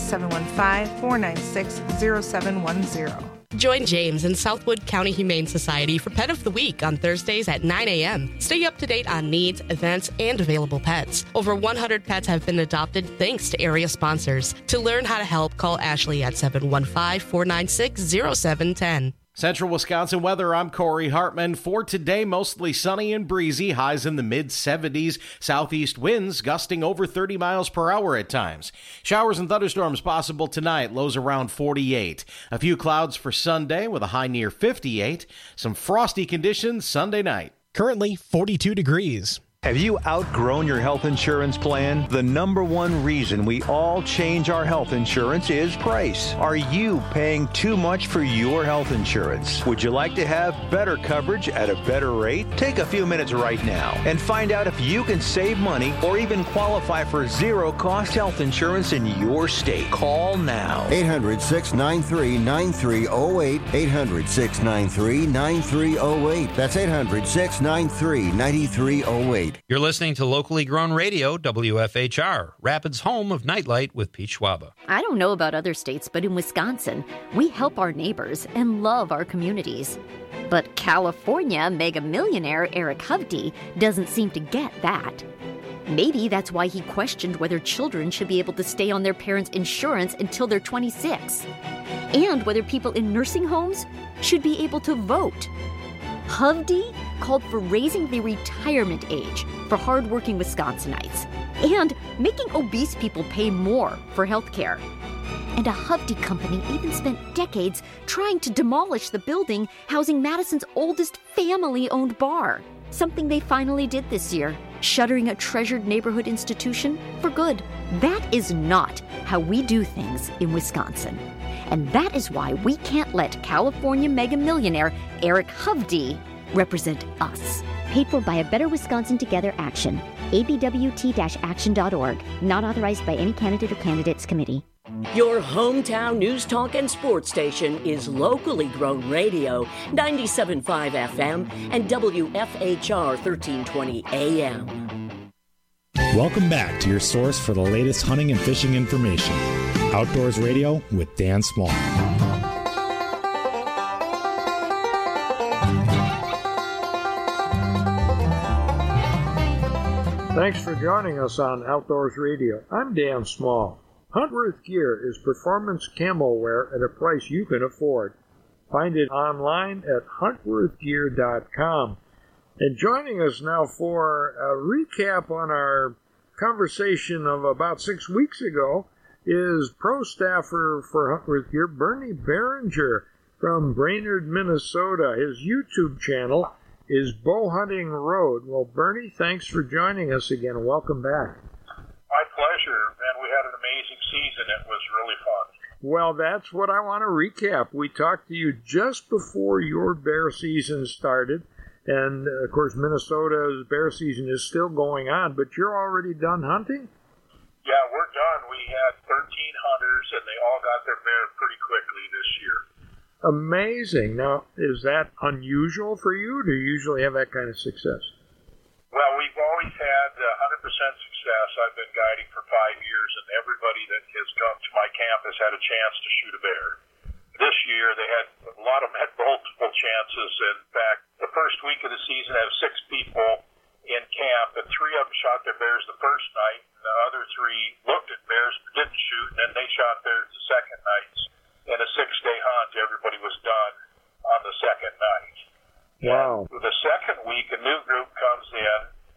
Speaker 2: 715-496-0710.
Speaker 6: Join James and Southwood County Humane Society for Pet of the Week on Thursdays at 9 a.m. Stay up to date on needs, events, and available pets. Over 100 pets have been adopted thanks to area sponsors. To learn how to help, call Ashley at 715-496-0710.
Speaker 12: Central Wisconsin weather, I'm Corey Hartman. For today, mostly sunny and breezy, highs in the mid-70s, southeast winds gusting over 30 miles per hour at times. Showers and thunderstorms possible tonight, lows around 48. A few clouds for Sunday with a high near 58. Some frosty conditions Sunday night.
Speaker 13: Currently 42 degrees.
Speaker 9: Have you outgrown your health insurance plan? The number one reason we all change our health insurance is price. Are you paying too much for your health insurance? Would you like to have better coverage at a better rate? Take a few minutes right now and find out if you can save money or even qualify for zero-cost health insurance in your state. Call now.
Speaker 10: 800-693-9308. 800-693-9308. That's 800-693-9308.
Speaker 25: You're listening to locally grown radio, WFHR, Rapids' home of Nightlight with Pete Schwaba.
Speaker 26: I don't know about other states, but in Wisconsin, we help our neighbors and love our communities. But California mega millionaire Eric Hovde doesn't seem to get that. Maybe that's why he questioned whether children should be able to stay on their parents' insurance until they're 26, and whether people in nursing homes should be able to vote. Hovde called for raising the retirement age for hardworking Wisconsinites and making obese people pay more for health care. And a Hovde company even spent decades trying to demolish the building housing Madison's oldest family-owned bar, something they finally did this year, shuttering a treasured neighborhood institution for good. That is not how we do things in Wisconsin. And that is why we can't let California mega millionaire Eric Hovde represent us.
Speaker 27: Paid for by a Better Wisconsin Together Action. abwt-action.org. Not authorized by any candidate or candidates committee.
Speaker 14: Your hometown news, talk, and sports station is locally grown radio, 97.5 FM and WFHR 1320 AM.
Speaker 15: Welcome back to your source for the latest hunting and fishing information. Outdoors Radio with Dan Small.
Speaker 16: Thanks for joining us on Outdoors Radio. I'm Dan Small. Huntworth Gear is performance camo wear at a price you can afford. Find it online at huntworthgear.com. And joining us now for a recap on our conversation of about 6 weeks ago is pro staffer for Huntworth Gear, Bernie Behringer from Brainerd, Minnesota. His YouTube channel is Bow Hunting Road. Well, Bernie, thanks for joining us again. Welcome back.
Speaker 28: My pleasure, and we had an amazing season. It was really fun.
Speaker 16: Well, that's what I want to recap. We talked to you just before your bear season started, and of course Minnesota's bear season is still going on, but you're already done hunting?
Speaker 28: Yeah, we're done. We had 13 hunters, and they all got their bear pretty quickly this year.
Speaker 16: Amazing. Now, is that unusual for you? Do you usually have that kind of success?
Speaker 28: Well, we've always had 100% success. I've been guiding for 5 years, and everybody that has come to my camp has had a chance to shoot a bear. This year, a lot of them had multiple chances. In fact, the first week of the season, I have 6 people in camp, and 3 of them shot their bears the first night, and the other 3 looked at bears but didn't shoot, and then they shot theirs the second night. In a 6-day hunt, everybody was done on the second night.
Speaker 16: Wow.
Speaker 28: And the second week, a new group comes in,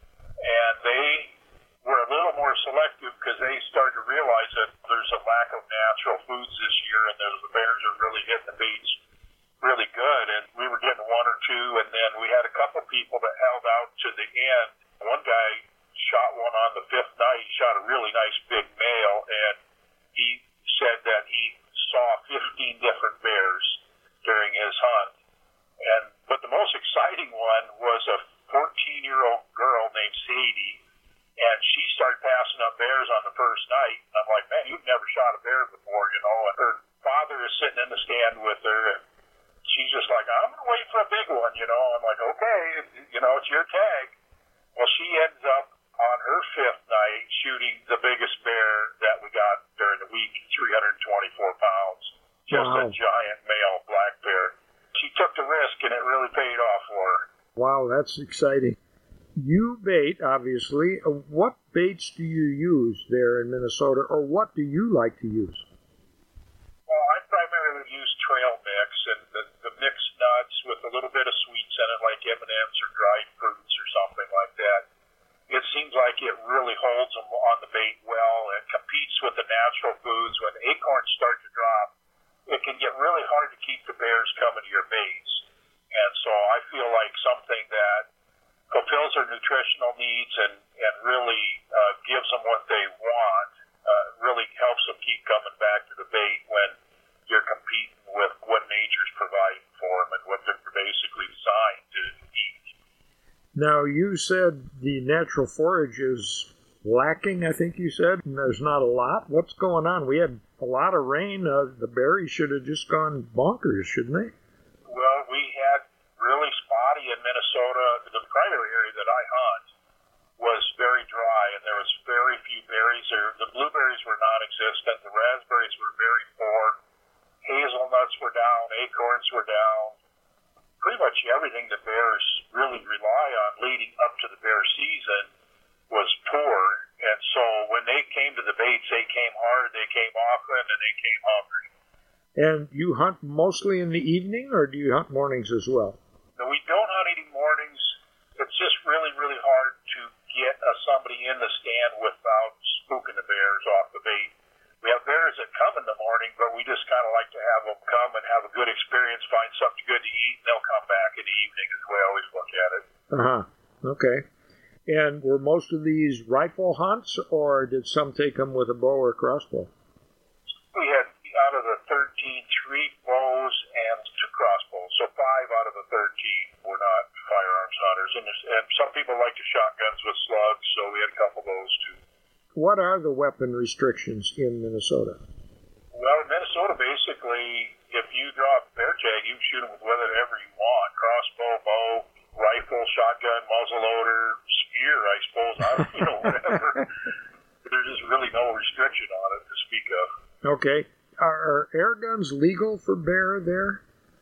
Speaker 28: and they were a little more selective because they started to realize that there's a lack of natural foods this year, and the bears are really hitting the beach really good. And we were getting 1 or 2, and then we had a couple people that held out to the end. One guy shot one on the 5th night. He shot a really nice big male, and he said that he saw 15 different bears during his hunt. But the most exciting one was a 14-year-old girl named Sadie, and she started passing up bears on the first night. And I'm like, man, you've never shot a bear before, and her father is sitting in the stand with her, and she's just like, I'm going to wait for a big one, you know. I'm like, okay, you know, it's your tag. Well, she ends up on her fifth night shooting the biggest bear that we got during the week, 324 pounds. Just a giant male black bear. She took the risk, and it really paid off for her.
Speaker 16: Wow, that's exciting. You bait, obviously. What baits do you use there in Minnesota, or what do you like to use?
Speaker 28: Well, I primarily use trail mix and the mixed nuts with a little bit of sweets in it, like M&Ms or dried fruits or something like that. It seems like it really holds them on the bait well and competes with the natural foods. When acorns start to drop, it can get really hard to keep the bears coming to your baits. And so I feel like something that fulfills their nutritional needs and really gives them what they want really helps them keep coming back to the bait when you're competing with what nature's providing for them and what they're basically designed to eat.
Speaker 16: Now, you said the natural forage is lacking, I think you said, and there's not a lot. What's going on? We had a lot of rain. The berries should have just gone bonkers, shouldn't they?
Speaker 28: Well, we had really spotty in Minnesota. The primary area that I hunt was very dry, and there was very few berries there. The blueberries were non-existent. The raspberries were very poor. Hazelnuts were down. Acorns were down. Pretty much everything the bears really rely on leading up to the bear season was poor. And so when they came to the baits, they came hard, they came often, and they came hungry.
Speaker 16: And you hunt mostly in the evening, or do you hunt mornings as well?
Speaker 28: No, we don't hunt any mornings. It's just really, really hard to get somebody in the stand without spooking the bears off the bait. We have bears that come in the morning, but we just kind of like to have them come and have a good experience, find something good to eat, and they'll come back in the evening is the way I always look at it.
Speaker 16: Okay. And were most of these rifle hunts, or did some take them with a bow or crossbow?
Speaker 28: We had, out of the 13, 3 bows and 2 crossbows. So 5 out of the 13 were not firearms hunters. And some people like to shotguns with slugs, so we had a couple of those too.
Speaker 16: What are the weapon restrictions in Minnesota?
Speaker 28: Well, in Minnesota, basically, if you draw a bear tag, you can shoot them with whatever you want. Crossbow, bow, rifle, shotgun, muzzleloader, spear, I suppose. Whatever. There's just really no restriction on it to speak of.
Speaker 16: Okay. Are air guns legal for bear there?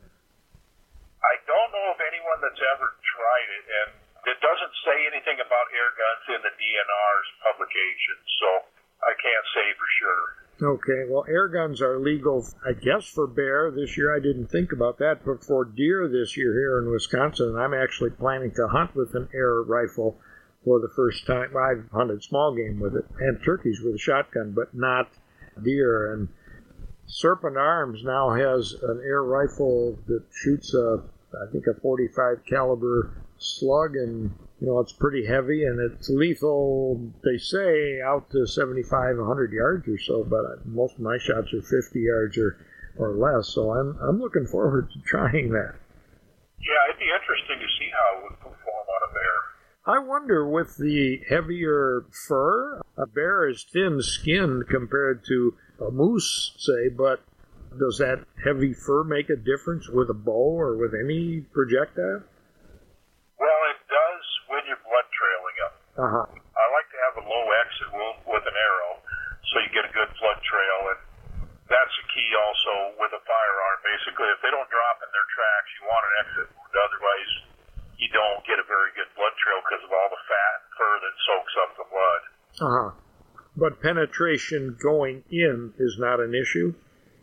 Speaker 28: I don't know of anyone that's ever tried it, and it doesn't say anything about air guns in the DNR's publication, so I can't say for sure.
Speaker 16: Okay, well, air guns are legal, I guess, for bear this year. I didn't think about that, but for deer this year here in Wisconsin, I'm actually planning to hunt with an air rifle for the first time. I've hunted small game with it and turkeys with a shotgun, but not deer. And Serpent Arms now has an air rifle that shoots I think a 45 caliber slug, and it's pretty heavy, and it's lethal, they say, out to 75, 100 yards or so, but most of my shots are 50 yards or less, so I'm looking forward to trying that.
Speaker 28: Yeah, it'd be interesting to see how it would perform on a bear.
Speaker 16: I wonder, with the heavier fur, a bear is thin-skinned compared to a moose, say, but does that heavy fur make a difference with a bow or with any projectile?
Speaker 28: Well, it does when you're blood trailing them. I like to have a low exit wound with an arrow so you get a good blood trail, and that's the key also with a firearm. Basically, if they don't drop in their tracks, you want an exit wound. Otherwise, you don't get a very good blood trail because of all the fat and fur that soaks up the blood.
Speaker 16: But penetration going in is not an issue?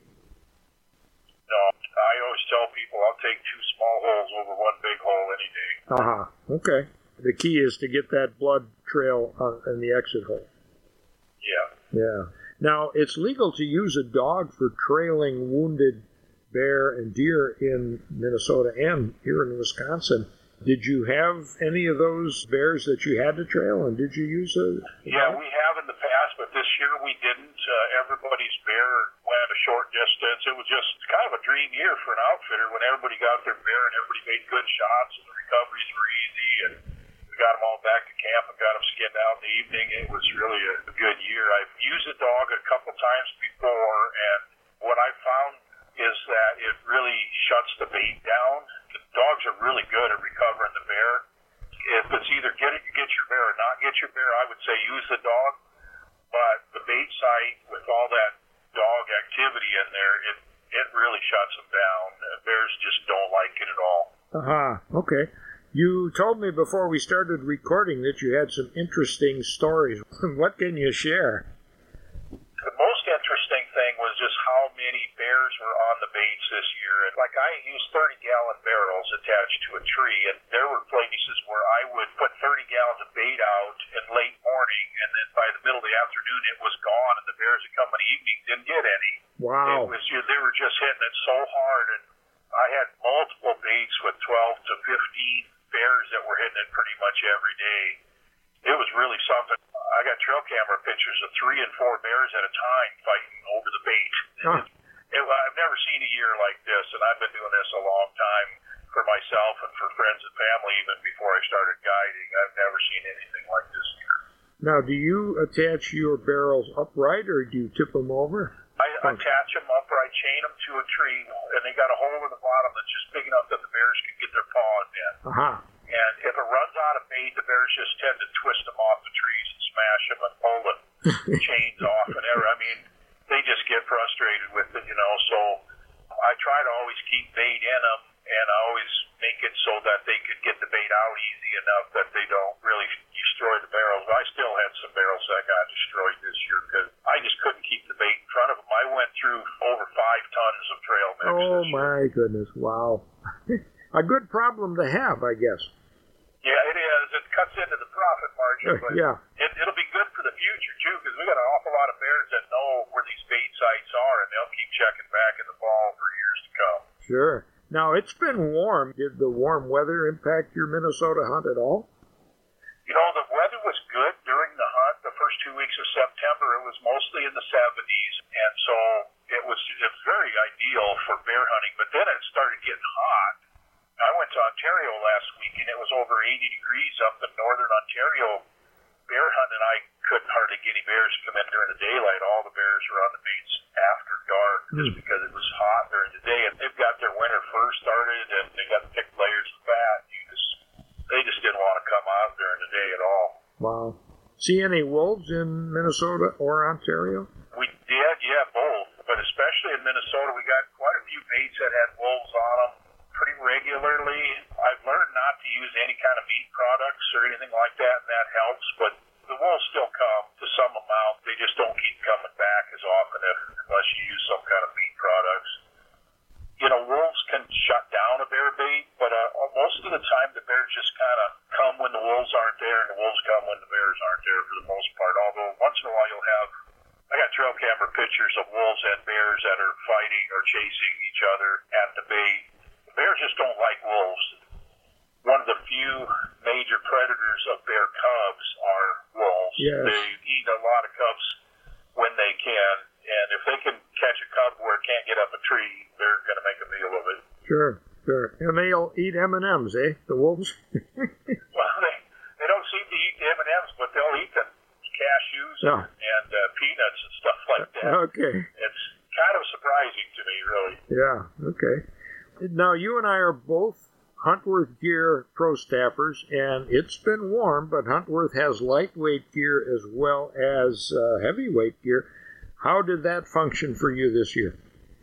Speaker 28: No, I always tell people I'll take 2 small holes over 1 big hole any day.
Speaker 16: Okay. The key is to get that blood trail in the exit hole. Yeah. Now, it's legal to use a dog for trailing wounded bear and deer in Minnesota and here in Wisconsin. Did you have any of those bears that you had to trail, and did you use a...
Speaker 28: Yeah, we have in the past, but this year we didn't. Everybody's bear went a short distance. It was just kind of a dream year for an outfitter when everybody got their bear and everybody made good shots and the recoveries were easy, and we got them all back to camp and got them skinned out in the evening. It was really a good year. I've used a dog a couple times before, and what I found or not get your bear, I would say use the dog. But the bait site, with all that dog activity in there, it really shuts them down. Bears just don't like it at all.
Speaker 16: Okay. You told me before we started recording that you had some interesting stories. What can you share?
Speaker 28: The most interesting thing was just how many bears were on the baits this year. And like, I used 30-gallon barrels attached to a tree, and there were places where I would put 30 gallons of bait out in late morning, and then by the middle of the afternoon it was gone, and the bears that come in the evening didn't get any.
Speaker 16: Wow.
Speaker 28: They were just hitting it so hard, and I had multiple baits with 12 to 15 bears that were hitting it pretty much every day. It was really something. I got trail camera pictures of 3 and 4 bears at a time fighting over the bait. I've never seen a year like this, and I've been doing this a long time for myself and for friends and family even before I started guiding. I've never seen anything like this year.
Speaker 16: Now, do you attach your barrels upright, or do you tip them over?
Speaker 28: I attach them upright, chain them to a tree, and they got a hole in the bottom that's just big enough that the bears can get their paws in. And if it runs out of bait, the bears just tend to twist them off the trees and smash them and pull the chains off and everything. I mean, they just get frustrated with it, so I try to always keep bait in them, and I always make it so that they could get the bait out easy enough that they don't really destroy the barrels. But I still had some barrels that got destroyed this year because I just couldn't keep the bait in front of them. I went through over 5 tons of trail mix.
Speaker 16: Oh, my goodness. Wow. A good problem to have, I guess.
Speaker 28: Yeah, it is. It cuts into the profit margin, but it'll be good for the future, too, because we got an awful lot of bears that know where these bait sites are, and they'll keep checking back in the fall for years to come.
Speaker 16: Sure. Now, it's been warm. Did the warm weather impact your Minnesota hunt at all?
Speaker 28: The weather was good during the hunt. The first 2 weeks of September, it was mostly in the 70s, and so it was very ideal for bear hunting, but then it started getting hot. I went to Ontario last week, and it was over 80 degrees up in northern Ontario bear hunting. I couldn't hardly get any bears to come in during the daylight. All the bears were on the baits after dark just because it was hot during the day. And they've got their winter fur started, and they got thick layers of fat. They just didn't want to come out during the day at all.
Speaker 16: Wow. See any wolves in Minnesota or Ontario?
Speaker 28: We did, both. But especially in Minnesota, we got quite a few baits that had wolves on them pretty regularly. I've learned not to use any kind of meat products or anything like that, and that helps. But the wolves still come to some amount. They just don't keep coming back as often unless you use some kind of meat products. Wolves can shut down a bear bait, but most of the time the bears just kind of come when the wolves aren't there, and the wolves come when the bears aren't there for the most part. Although once in a while you'll have, I got trail camera pictures of wolves and bears that are fighting or chasing each other at the bait. The bears just don't like wolves. One of the few major predators of bear cubs are wolves.
Speaker 16: Yes.
Speaker 28: They eat a lot of cubs when they can, and if they can catch a cub where it can't get up a tree, they're going to make a meal of it.
Speaker 16: Sure. And they'll eat M&Ms, eh, the wolves?
Speaker 28: Well, they don't seem to eat the M&Ms, but they'll eat the cashews and peanuts and stuff like that.
Speaker 16: Okay.
Speaker 28: It's kind of surprising to me, really.
Speaker 16: Yeah, okay. Now, you and I are both Huntworth Gear pro staffers, and it's been warm, but Huntworth has lightweight gear as well as heavyweight gear. How did that function for you this year?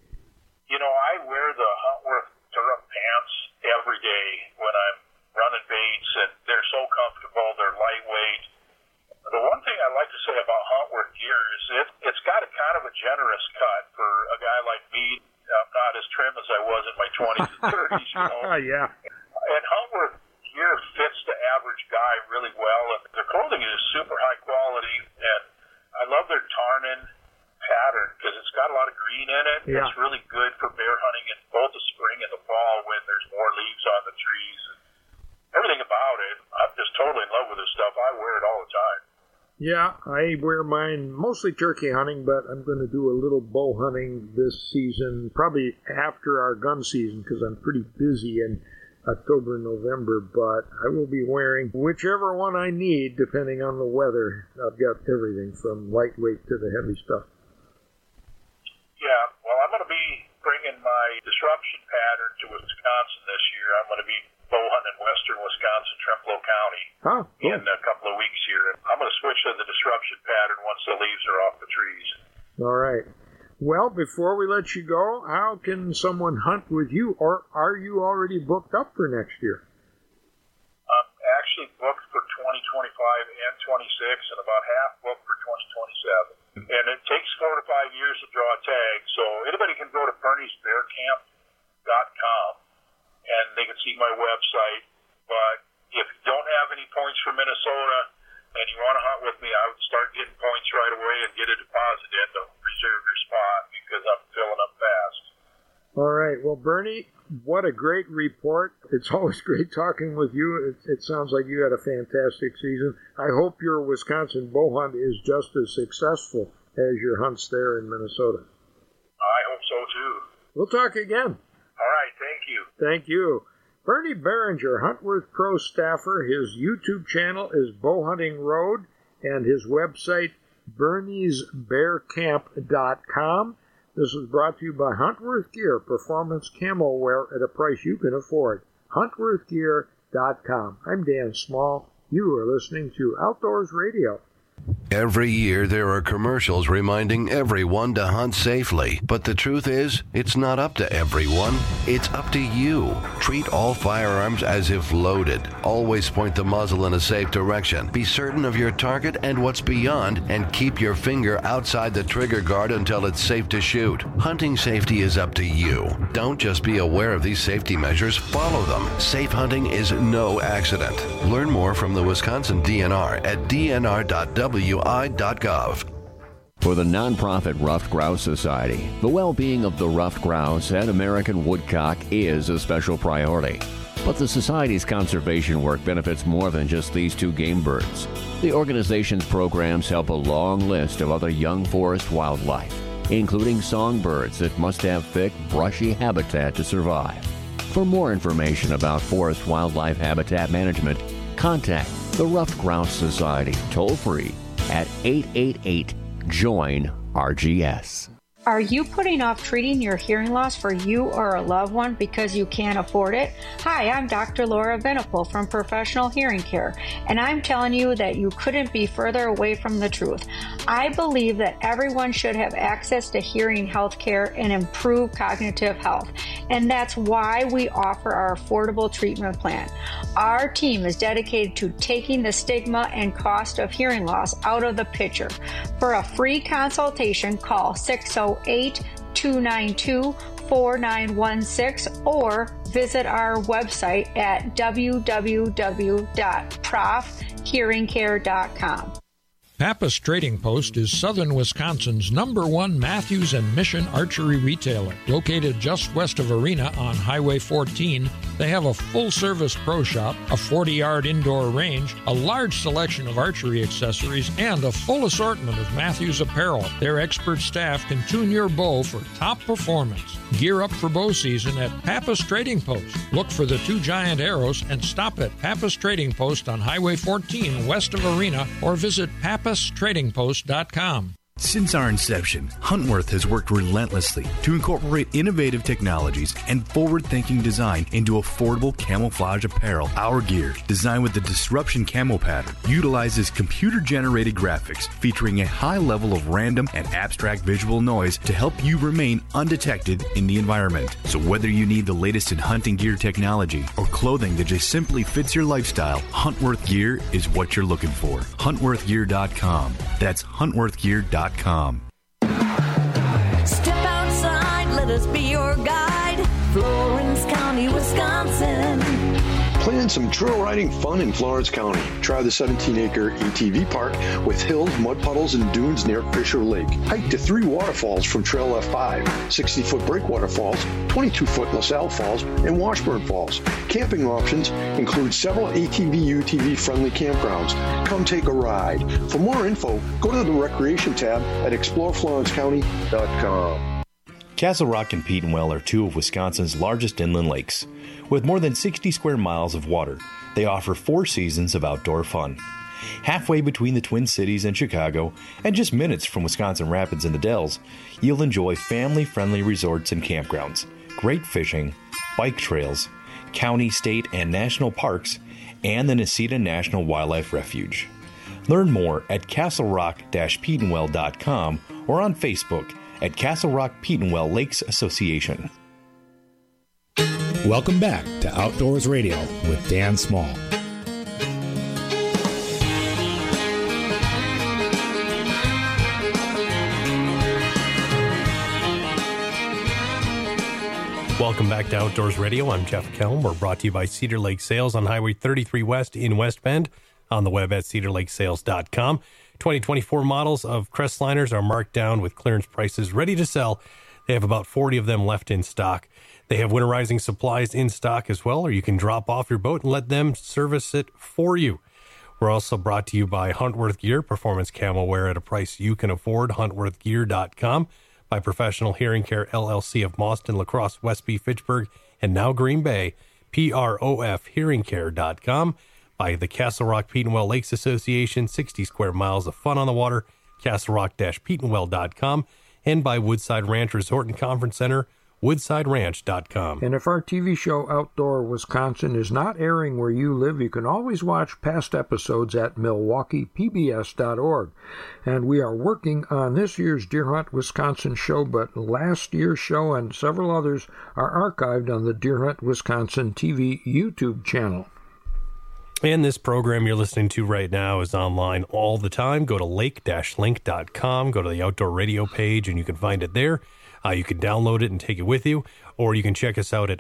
Speaker 28: I wear the Huntworth Durham pants every day when I'm running baits, and they're so comfortable, they're lightweight. The one thing I like to say about Huntworth gear is it's got a kind of a generous cut for a guy like me. I'm not as trim as I was in my 20s and 30s,
Speaker 16: Yeah.
Speaker 28: And Huntworth gear fits the average guy really well, and their clothing is super high quality, and I love their tarnin pattern because it's got a lot of green in it.
Speaker 16: Yeah.
Speaker 28: It's really good for bear hunting in both the spring and the fall when there's more leaves on the trees. And everything about it, I'm just totally in love with this stuff. I wear it all the time.
Speaker 16: Yeah, I wear mine mostly turkey hunting, but I'm going to do a little bow hunting this season, probably after our gun season, because I'm pretty busy in October and November, but I will be wearing whichever one I need, depending on the weather. I've got everything from lightweight to the heavy stuff.
Speaker 28: Yeah, well, I'm going to be bringing my disruption pattern to Wisconsin this year. I'm going to be bow hunting in western Wisconsin, Trempealeau County,
Speaker 16: cool.
Speaker 28: in a couple of weeks easier. And I'm going to switch to the disruption pattern once the leaves are off the trees.
Speaker 16: All right. Well, before we let you go, how can someone hunt with you, or are you already booked up for next year?
Speaker 28: I'm actually booked for 2025 and 26, and about half booked for 2027. And it takes 4 to 5 years to draw a tag, so anybody can go to Bernie'sBearCamp.com, and they can see my website. But if you don't have any points for Minnesota and you want to hunt with me, I would start getting points right away and get a deposit in to reserve your spot because I'm filling up fast.
Speaker 16: All right. Well, Bernie, what a great report. It's always great talking with you. It sounds like you had a fantastic season. I hope your Wisconsin bow hunt is just as successful as your hunts there in Minnesota.
Speaker 28: I hope so, too.
Speaker 16: We'll talk again.
Speaker 28: All right. Thank you.
Speaker 16: Thank you. Bernie Behringer, Huntworth Pro staffer. His YouTube channel is Bowhunting Road, and his website, BerniesBearCamp.com. This was brought to you by Huntworth Gear, performance camo wear at a price you can afford. HuntworthGear.com. I'm Dan Small. You are listening to Outdoors Radio.
Speaker 5: Every year there are commercials reminding everyone to hunt safely. But the truth is, it's not up to everyone. It's up to you. Treat all firearms as if loaded. Always point the muzzle in a safe direction. Be certain of your target and what's beyond, and keep your finger outside the trigger guard until it's safe to shoot. Hunting safety is up to you. Don't just be aware of these safety measures, follow them. Safe hunting is no accident. Learn more from the Wisconsin DNR at dnr.wi.gov.
Speaker 4: For the nonprofit Ruffed Grouse Society, the well-being of the ruffed grouse and American woodcock is a special priority. But the Society's conservation work benefits more than just these two game birds. The organization's programs help a long list of other young forest wildlife, including songbirds that must have thick, brushy habitat to survive. For more information about forest wildlife habitat management, contact the Ruffed Grouse Society toll-free at 888-JOIN-RGS.
Speaker 1: Are you putting off treating your hearing loss for you or a loved one because you can't afford it? Hi, I'm Dr. Laura Venipal from Professional Hearing Care, and I'm telling you that you couldn't be further away from the truth. I believe that everyone should have access to hearing health care and improve cognitive health, and that's why we offer our affordable treatment plan. Our team is dedicated to taking the stigma and cost of hearing loss out of the picture. For a free consultation, call 608-292-4916 or visit our website at www.profhearingcare.com.
Speaker 16: Pappas Trading Post is southern Wisconsin's #1 Matthews and Mission archery retailer. Located just west of Arena on Highway 14, they have a full-service pro shop, a 40-yard indoor range, a large selection of archery accessories, and a full assortment of Matthews apparel. Their expert staff can tune your bow for top performance. Gear up for bow season at Pappas Trading Post. Look for the 2 giant arrows and stop at Pappas Trading Post on Highway 14 west of Arena or visit PappasTradingPost.com.
Speaker 10: Since our inception, Huntworth has worked relentlessly to incorporate innovative technologies and forward-thinking design into affordable camouflage apparel. Our gear, designed with the disruption camo pattern, utilizes computer-generated graphics featuring a high level of random and abstract visual noise to help you remain undetected in the environment. So whether you need the latest in hunting gear technology or clothing that just simply fits your lifestyle, Huntworth Gear is what you're looking for. HuntworthGear.com. That's HuntworthGear.com.
Speaker 17: Step outside, let us be your guide. Florence County, Wisconsin.
Speaker 18: Plan some trail riding fun in Florence County. Try the 17-acre ATV park with hills, mud puddles, and dunes near Fisher Lake. Hike to 3 waterfalls from Trail F5, 60-foot Breakwater Falls, 22-foot LaSalle Falls, and Washburn Falls. Camping options include several ATV-UTV-friendly campgrounds. Come take a ride. For more info, go to the Recreation tab at exploreflorencecounty.com.
Speaker 19: Castle Rock and Petenwell are 2 of Wisconsin's largest inland lakes. With more than 60 square miles of water, they offer 4 seasons of outdoor fun. Halfway between the Twin Cities and Chicago, and just minutes from Wisconsin Rapids and the Dells, you'll enjoy family-friendly resorts and campgrounds, great fishing, bike trails, county, state, and national parks, and the Necedah National Wildlife Refuge. Learn more at castlerock-petenwell.com or on Facebook at Castle Rock Petenwell Lakes Association.
Speaker 15: Welcome back to Outdoors Radio with Dan Small.
Speaker 7: Welcome back to Outdoors Radio. I'm Jeff Kelm. We're brought to you by Cedar Lake Sales on Highway 33 West in West Bend, on the web at cedarlakesales.com. 2024 models of Crestliners are marked down with clearance prices ready to sell. They have about 40 of them left in stock. They have winterizing supplies in stock as well, or you can drop off your boat and let them service it for you. We're also brought to you by Huntworth Gear, performance camo wear at a price you can afford, huntworthgear.com. By Professional Hearing Care LLC of Mauston, La Crosse, Westby, Fitchburg, and now Green Bay, PROFhearingcare.com. By the Castle Rock Petenwell Lakes Association, 60 square miles of fun on the water, castlerock-petenwell.com. And by Woodside Ranch Resort and Conference Center, woodsideranch.com.
Speaker 16: And if our TV show Outdoor Wisconsin is not airing where you live, you can always watch past episodes at milwaukeepbs.org. And we are working on this year's Deer Hunt Wisconsin show, but last year's show and several others are archived on the Deer Hunt Wisconsin TV YouTube channel.
Speaker 7: And this program you're listening to right now is online all the time. Go to lake-link.com, go to the Outdoor Radio page, and you can find it there. You can download it and take it with you, or you can check us out at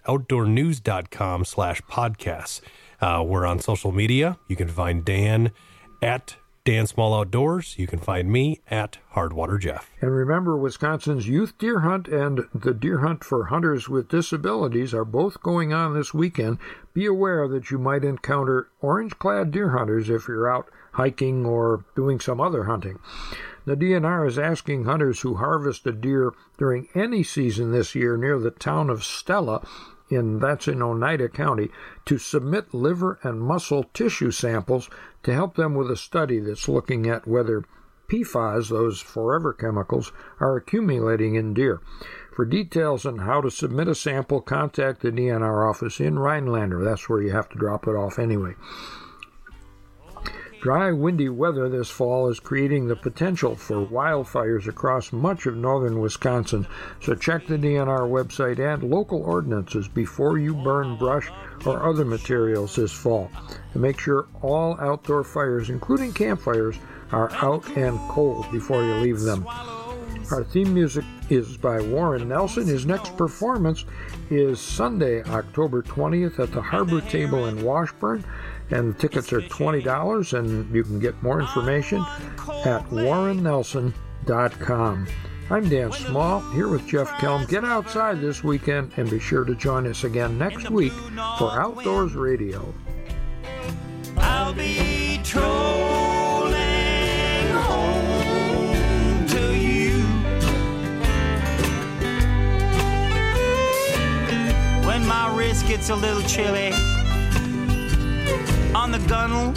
Speaker 7: outdoornews.com/podcasts. We're on social media. You can find Dan at Dan Small Outdoors. You can find me at Hardwater Jeff.
Speaker 16: And remember, Wisconsin's Youth Deer Hunt and the Deer Hunt for Hunters with Disabilities are both going on this weekend. Be aware that you might encounter orange-clad deer hunters if you're out hiking or doing some other hunting. The DNR is asking hunters who harvest a deer during any season this year near the town of Stella, that's in Oneida County, to submit liver and muscle tissue samples to help them with a study that's looking at whether PFAS, those forever chemicals, are accumulating in deer. For details on how to submit a sample, contact the DNR office in Rhinelander. That's where you have to drop it off anyway. Dry, windy weather this fall is creating the potential for wildfires across much of northern Wisconsin, so check the DNR website and local ordinances before you burn brush or other materials this fall. And make sure all outdoor fires, including campfires, are out and cold before you leave them. Our theme music is by Warren Nelson. His next performance is Sunday, October 20th at the Harbor Table in Washburn. And the tickets are $20, and you can get more information at warrennelson.com. I'm Dan Small, here with Jeff Kelm. Get outside this weekend, and be sure to join us again next week for Outdoors Radio.
Speaker 8: I'll be trolling home to you when my wrist gets a little chilly on the gunnel,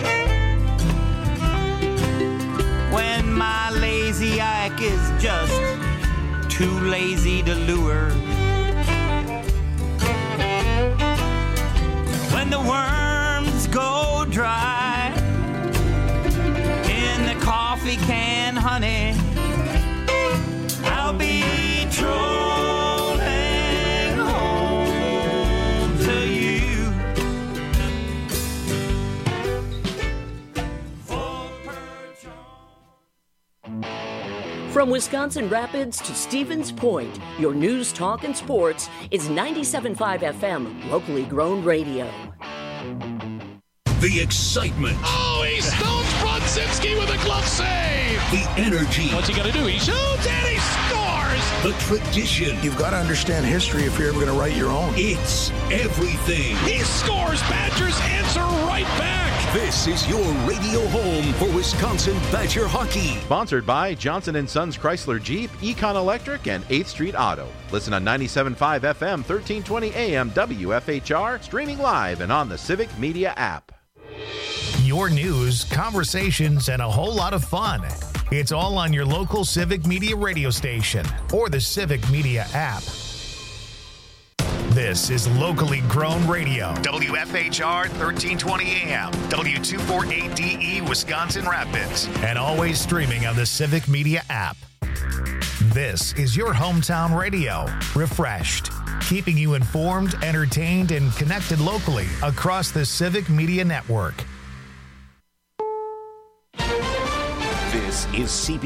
Speaker 8: when my lazy Ike is just too lazy to lure, when the worms go dry in the coffee can, honey, I'll be trolling home to you.
Speaker 14: From Wisconsin Rapids to Stevens Point, your news, talk, and sports is 97.5 FM, locally grown radio.
Speaker 11: The excitement.
Speaker 20: Oh, he stones Brodzinski with a glove save.
Speaker 11: The energy.
Speaker 20: What's he going to do? He shoots and he scores.
Speaker 11: The tradition.
Speaker 21: You've got to understand history if you're ever going to write your own.
Speaker 11: It's everything.
Speaker 20: He scores. Badgers answer right back.
Speaker 11: This is your radio home for Wisconsin Badger hockey.
Speaker 22: Sponsored by Johnson & Sons Chrysler Jeep, Econ Electric, and 8th Street Auto. Listen on 97.5 FM, 1320 AM, WFHR, streaming live and on the Civic Media app.
Speaker 23: Your news, conversations, and a whole lot of fun. It's all on your local Civic Media radio station or the Civic Media app. This is locally grown radio. WFHR 1320 AM, W248DE Wisconsin Rapids, and always streaming on the Civic Media app. This is your hometown radio, refreshed, keeping you informed, entertained, and connected locally across the Civic Media Network.
Speaker 11: This is CB.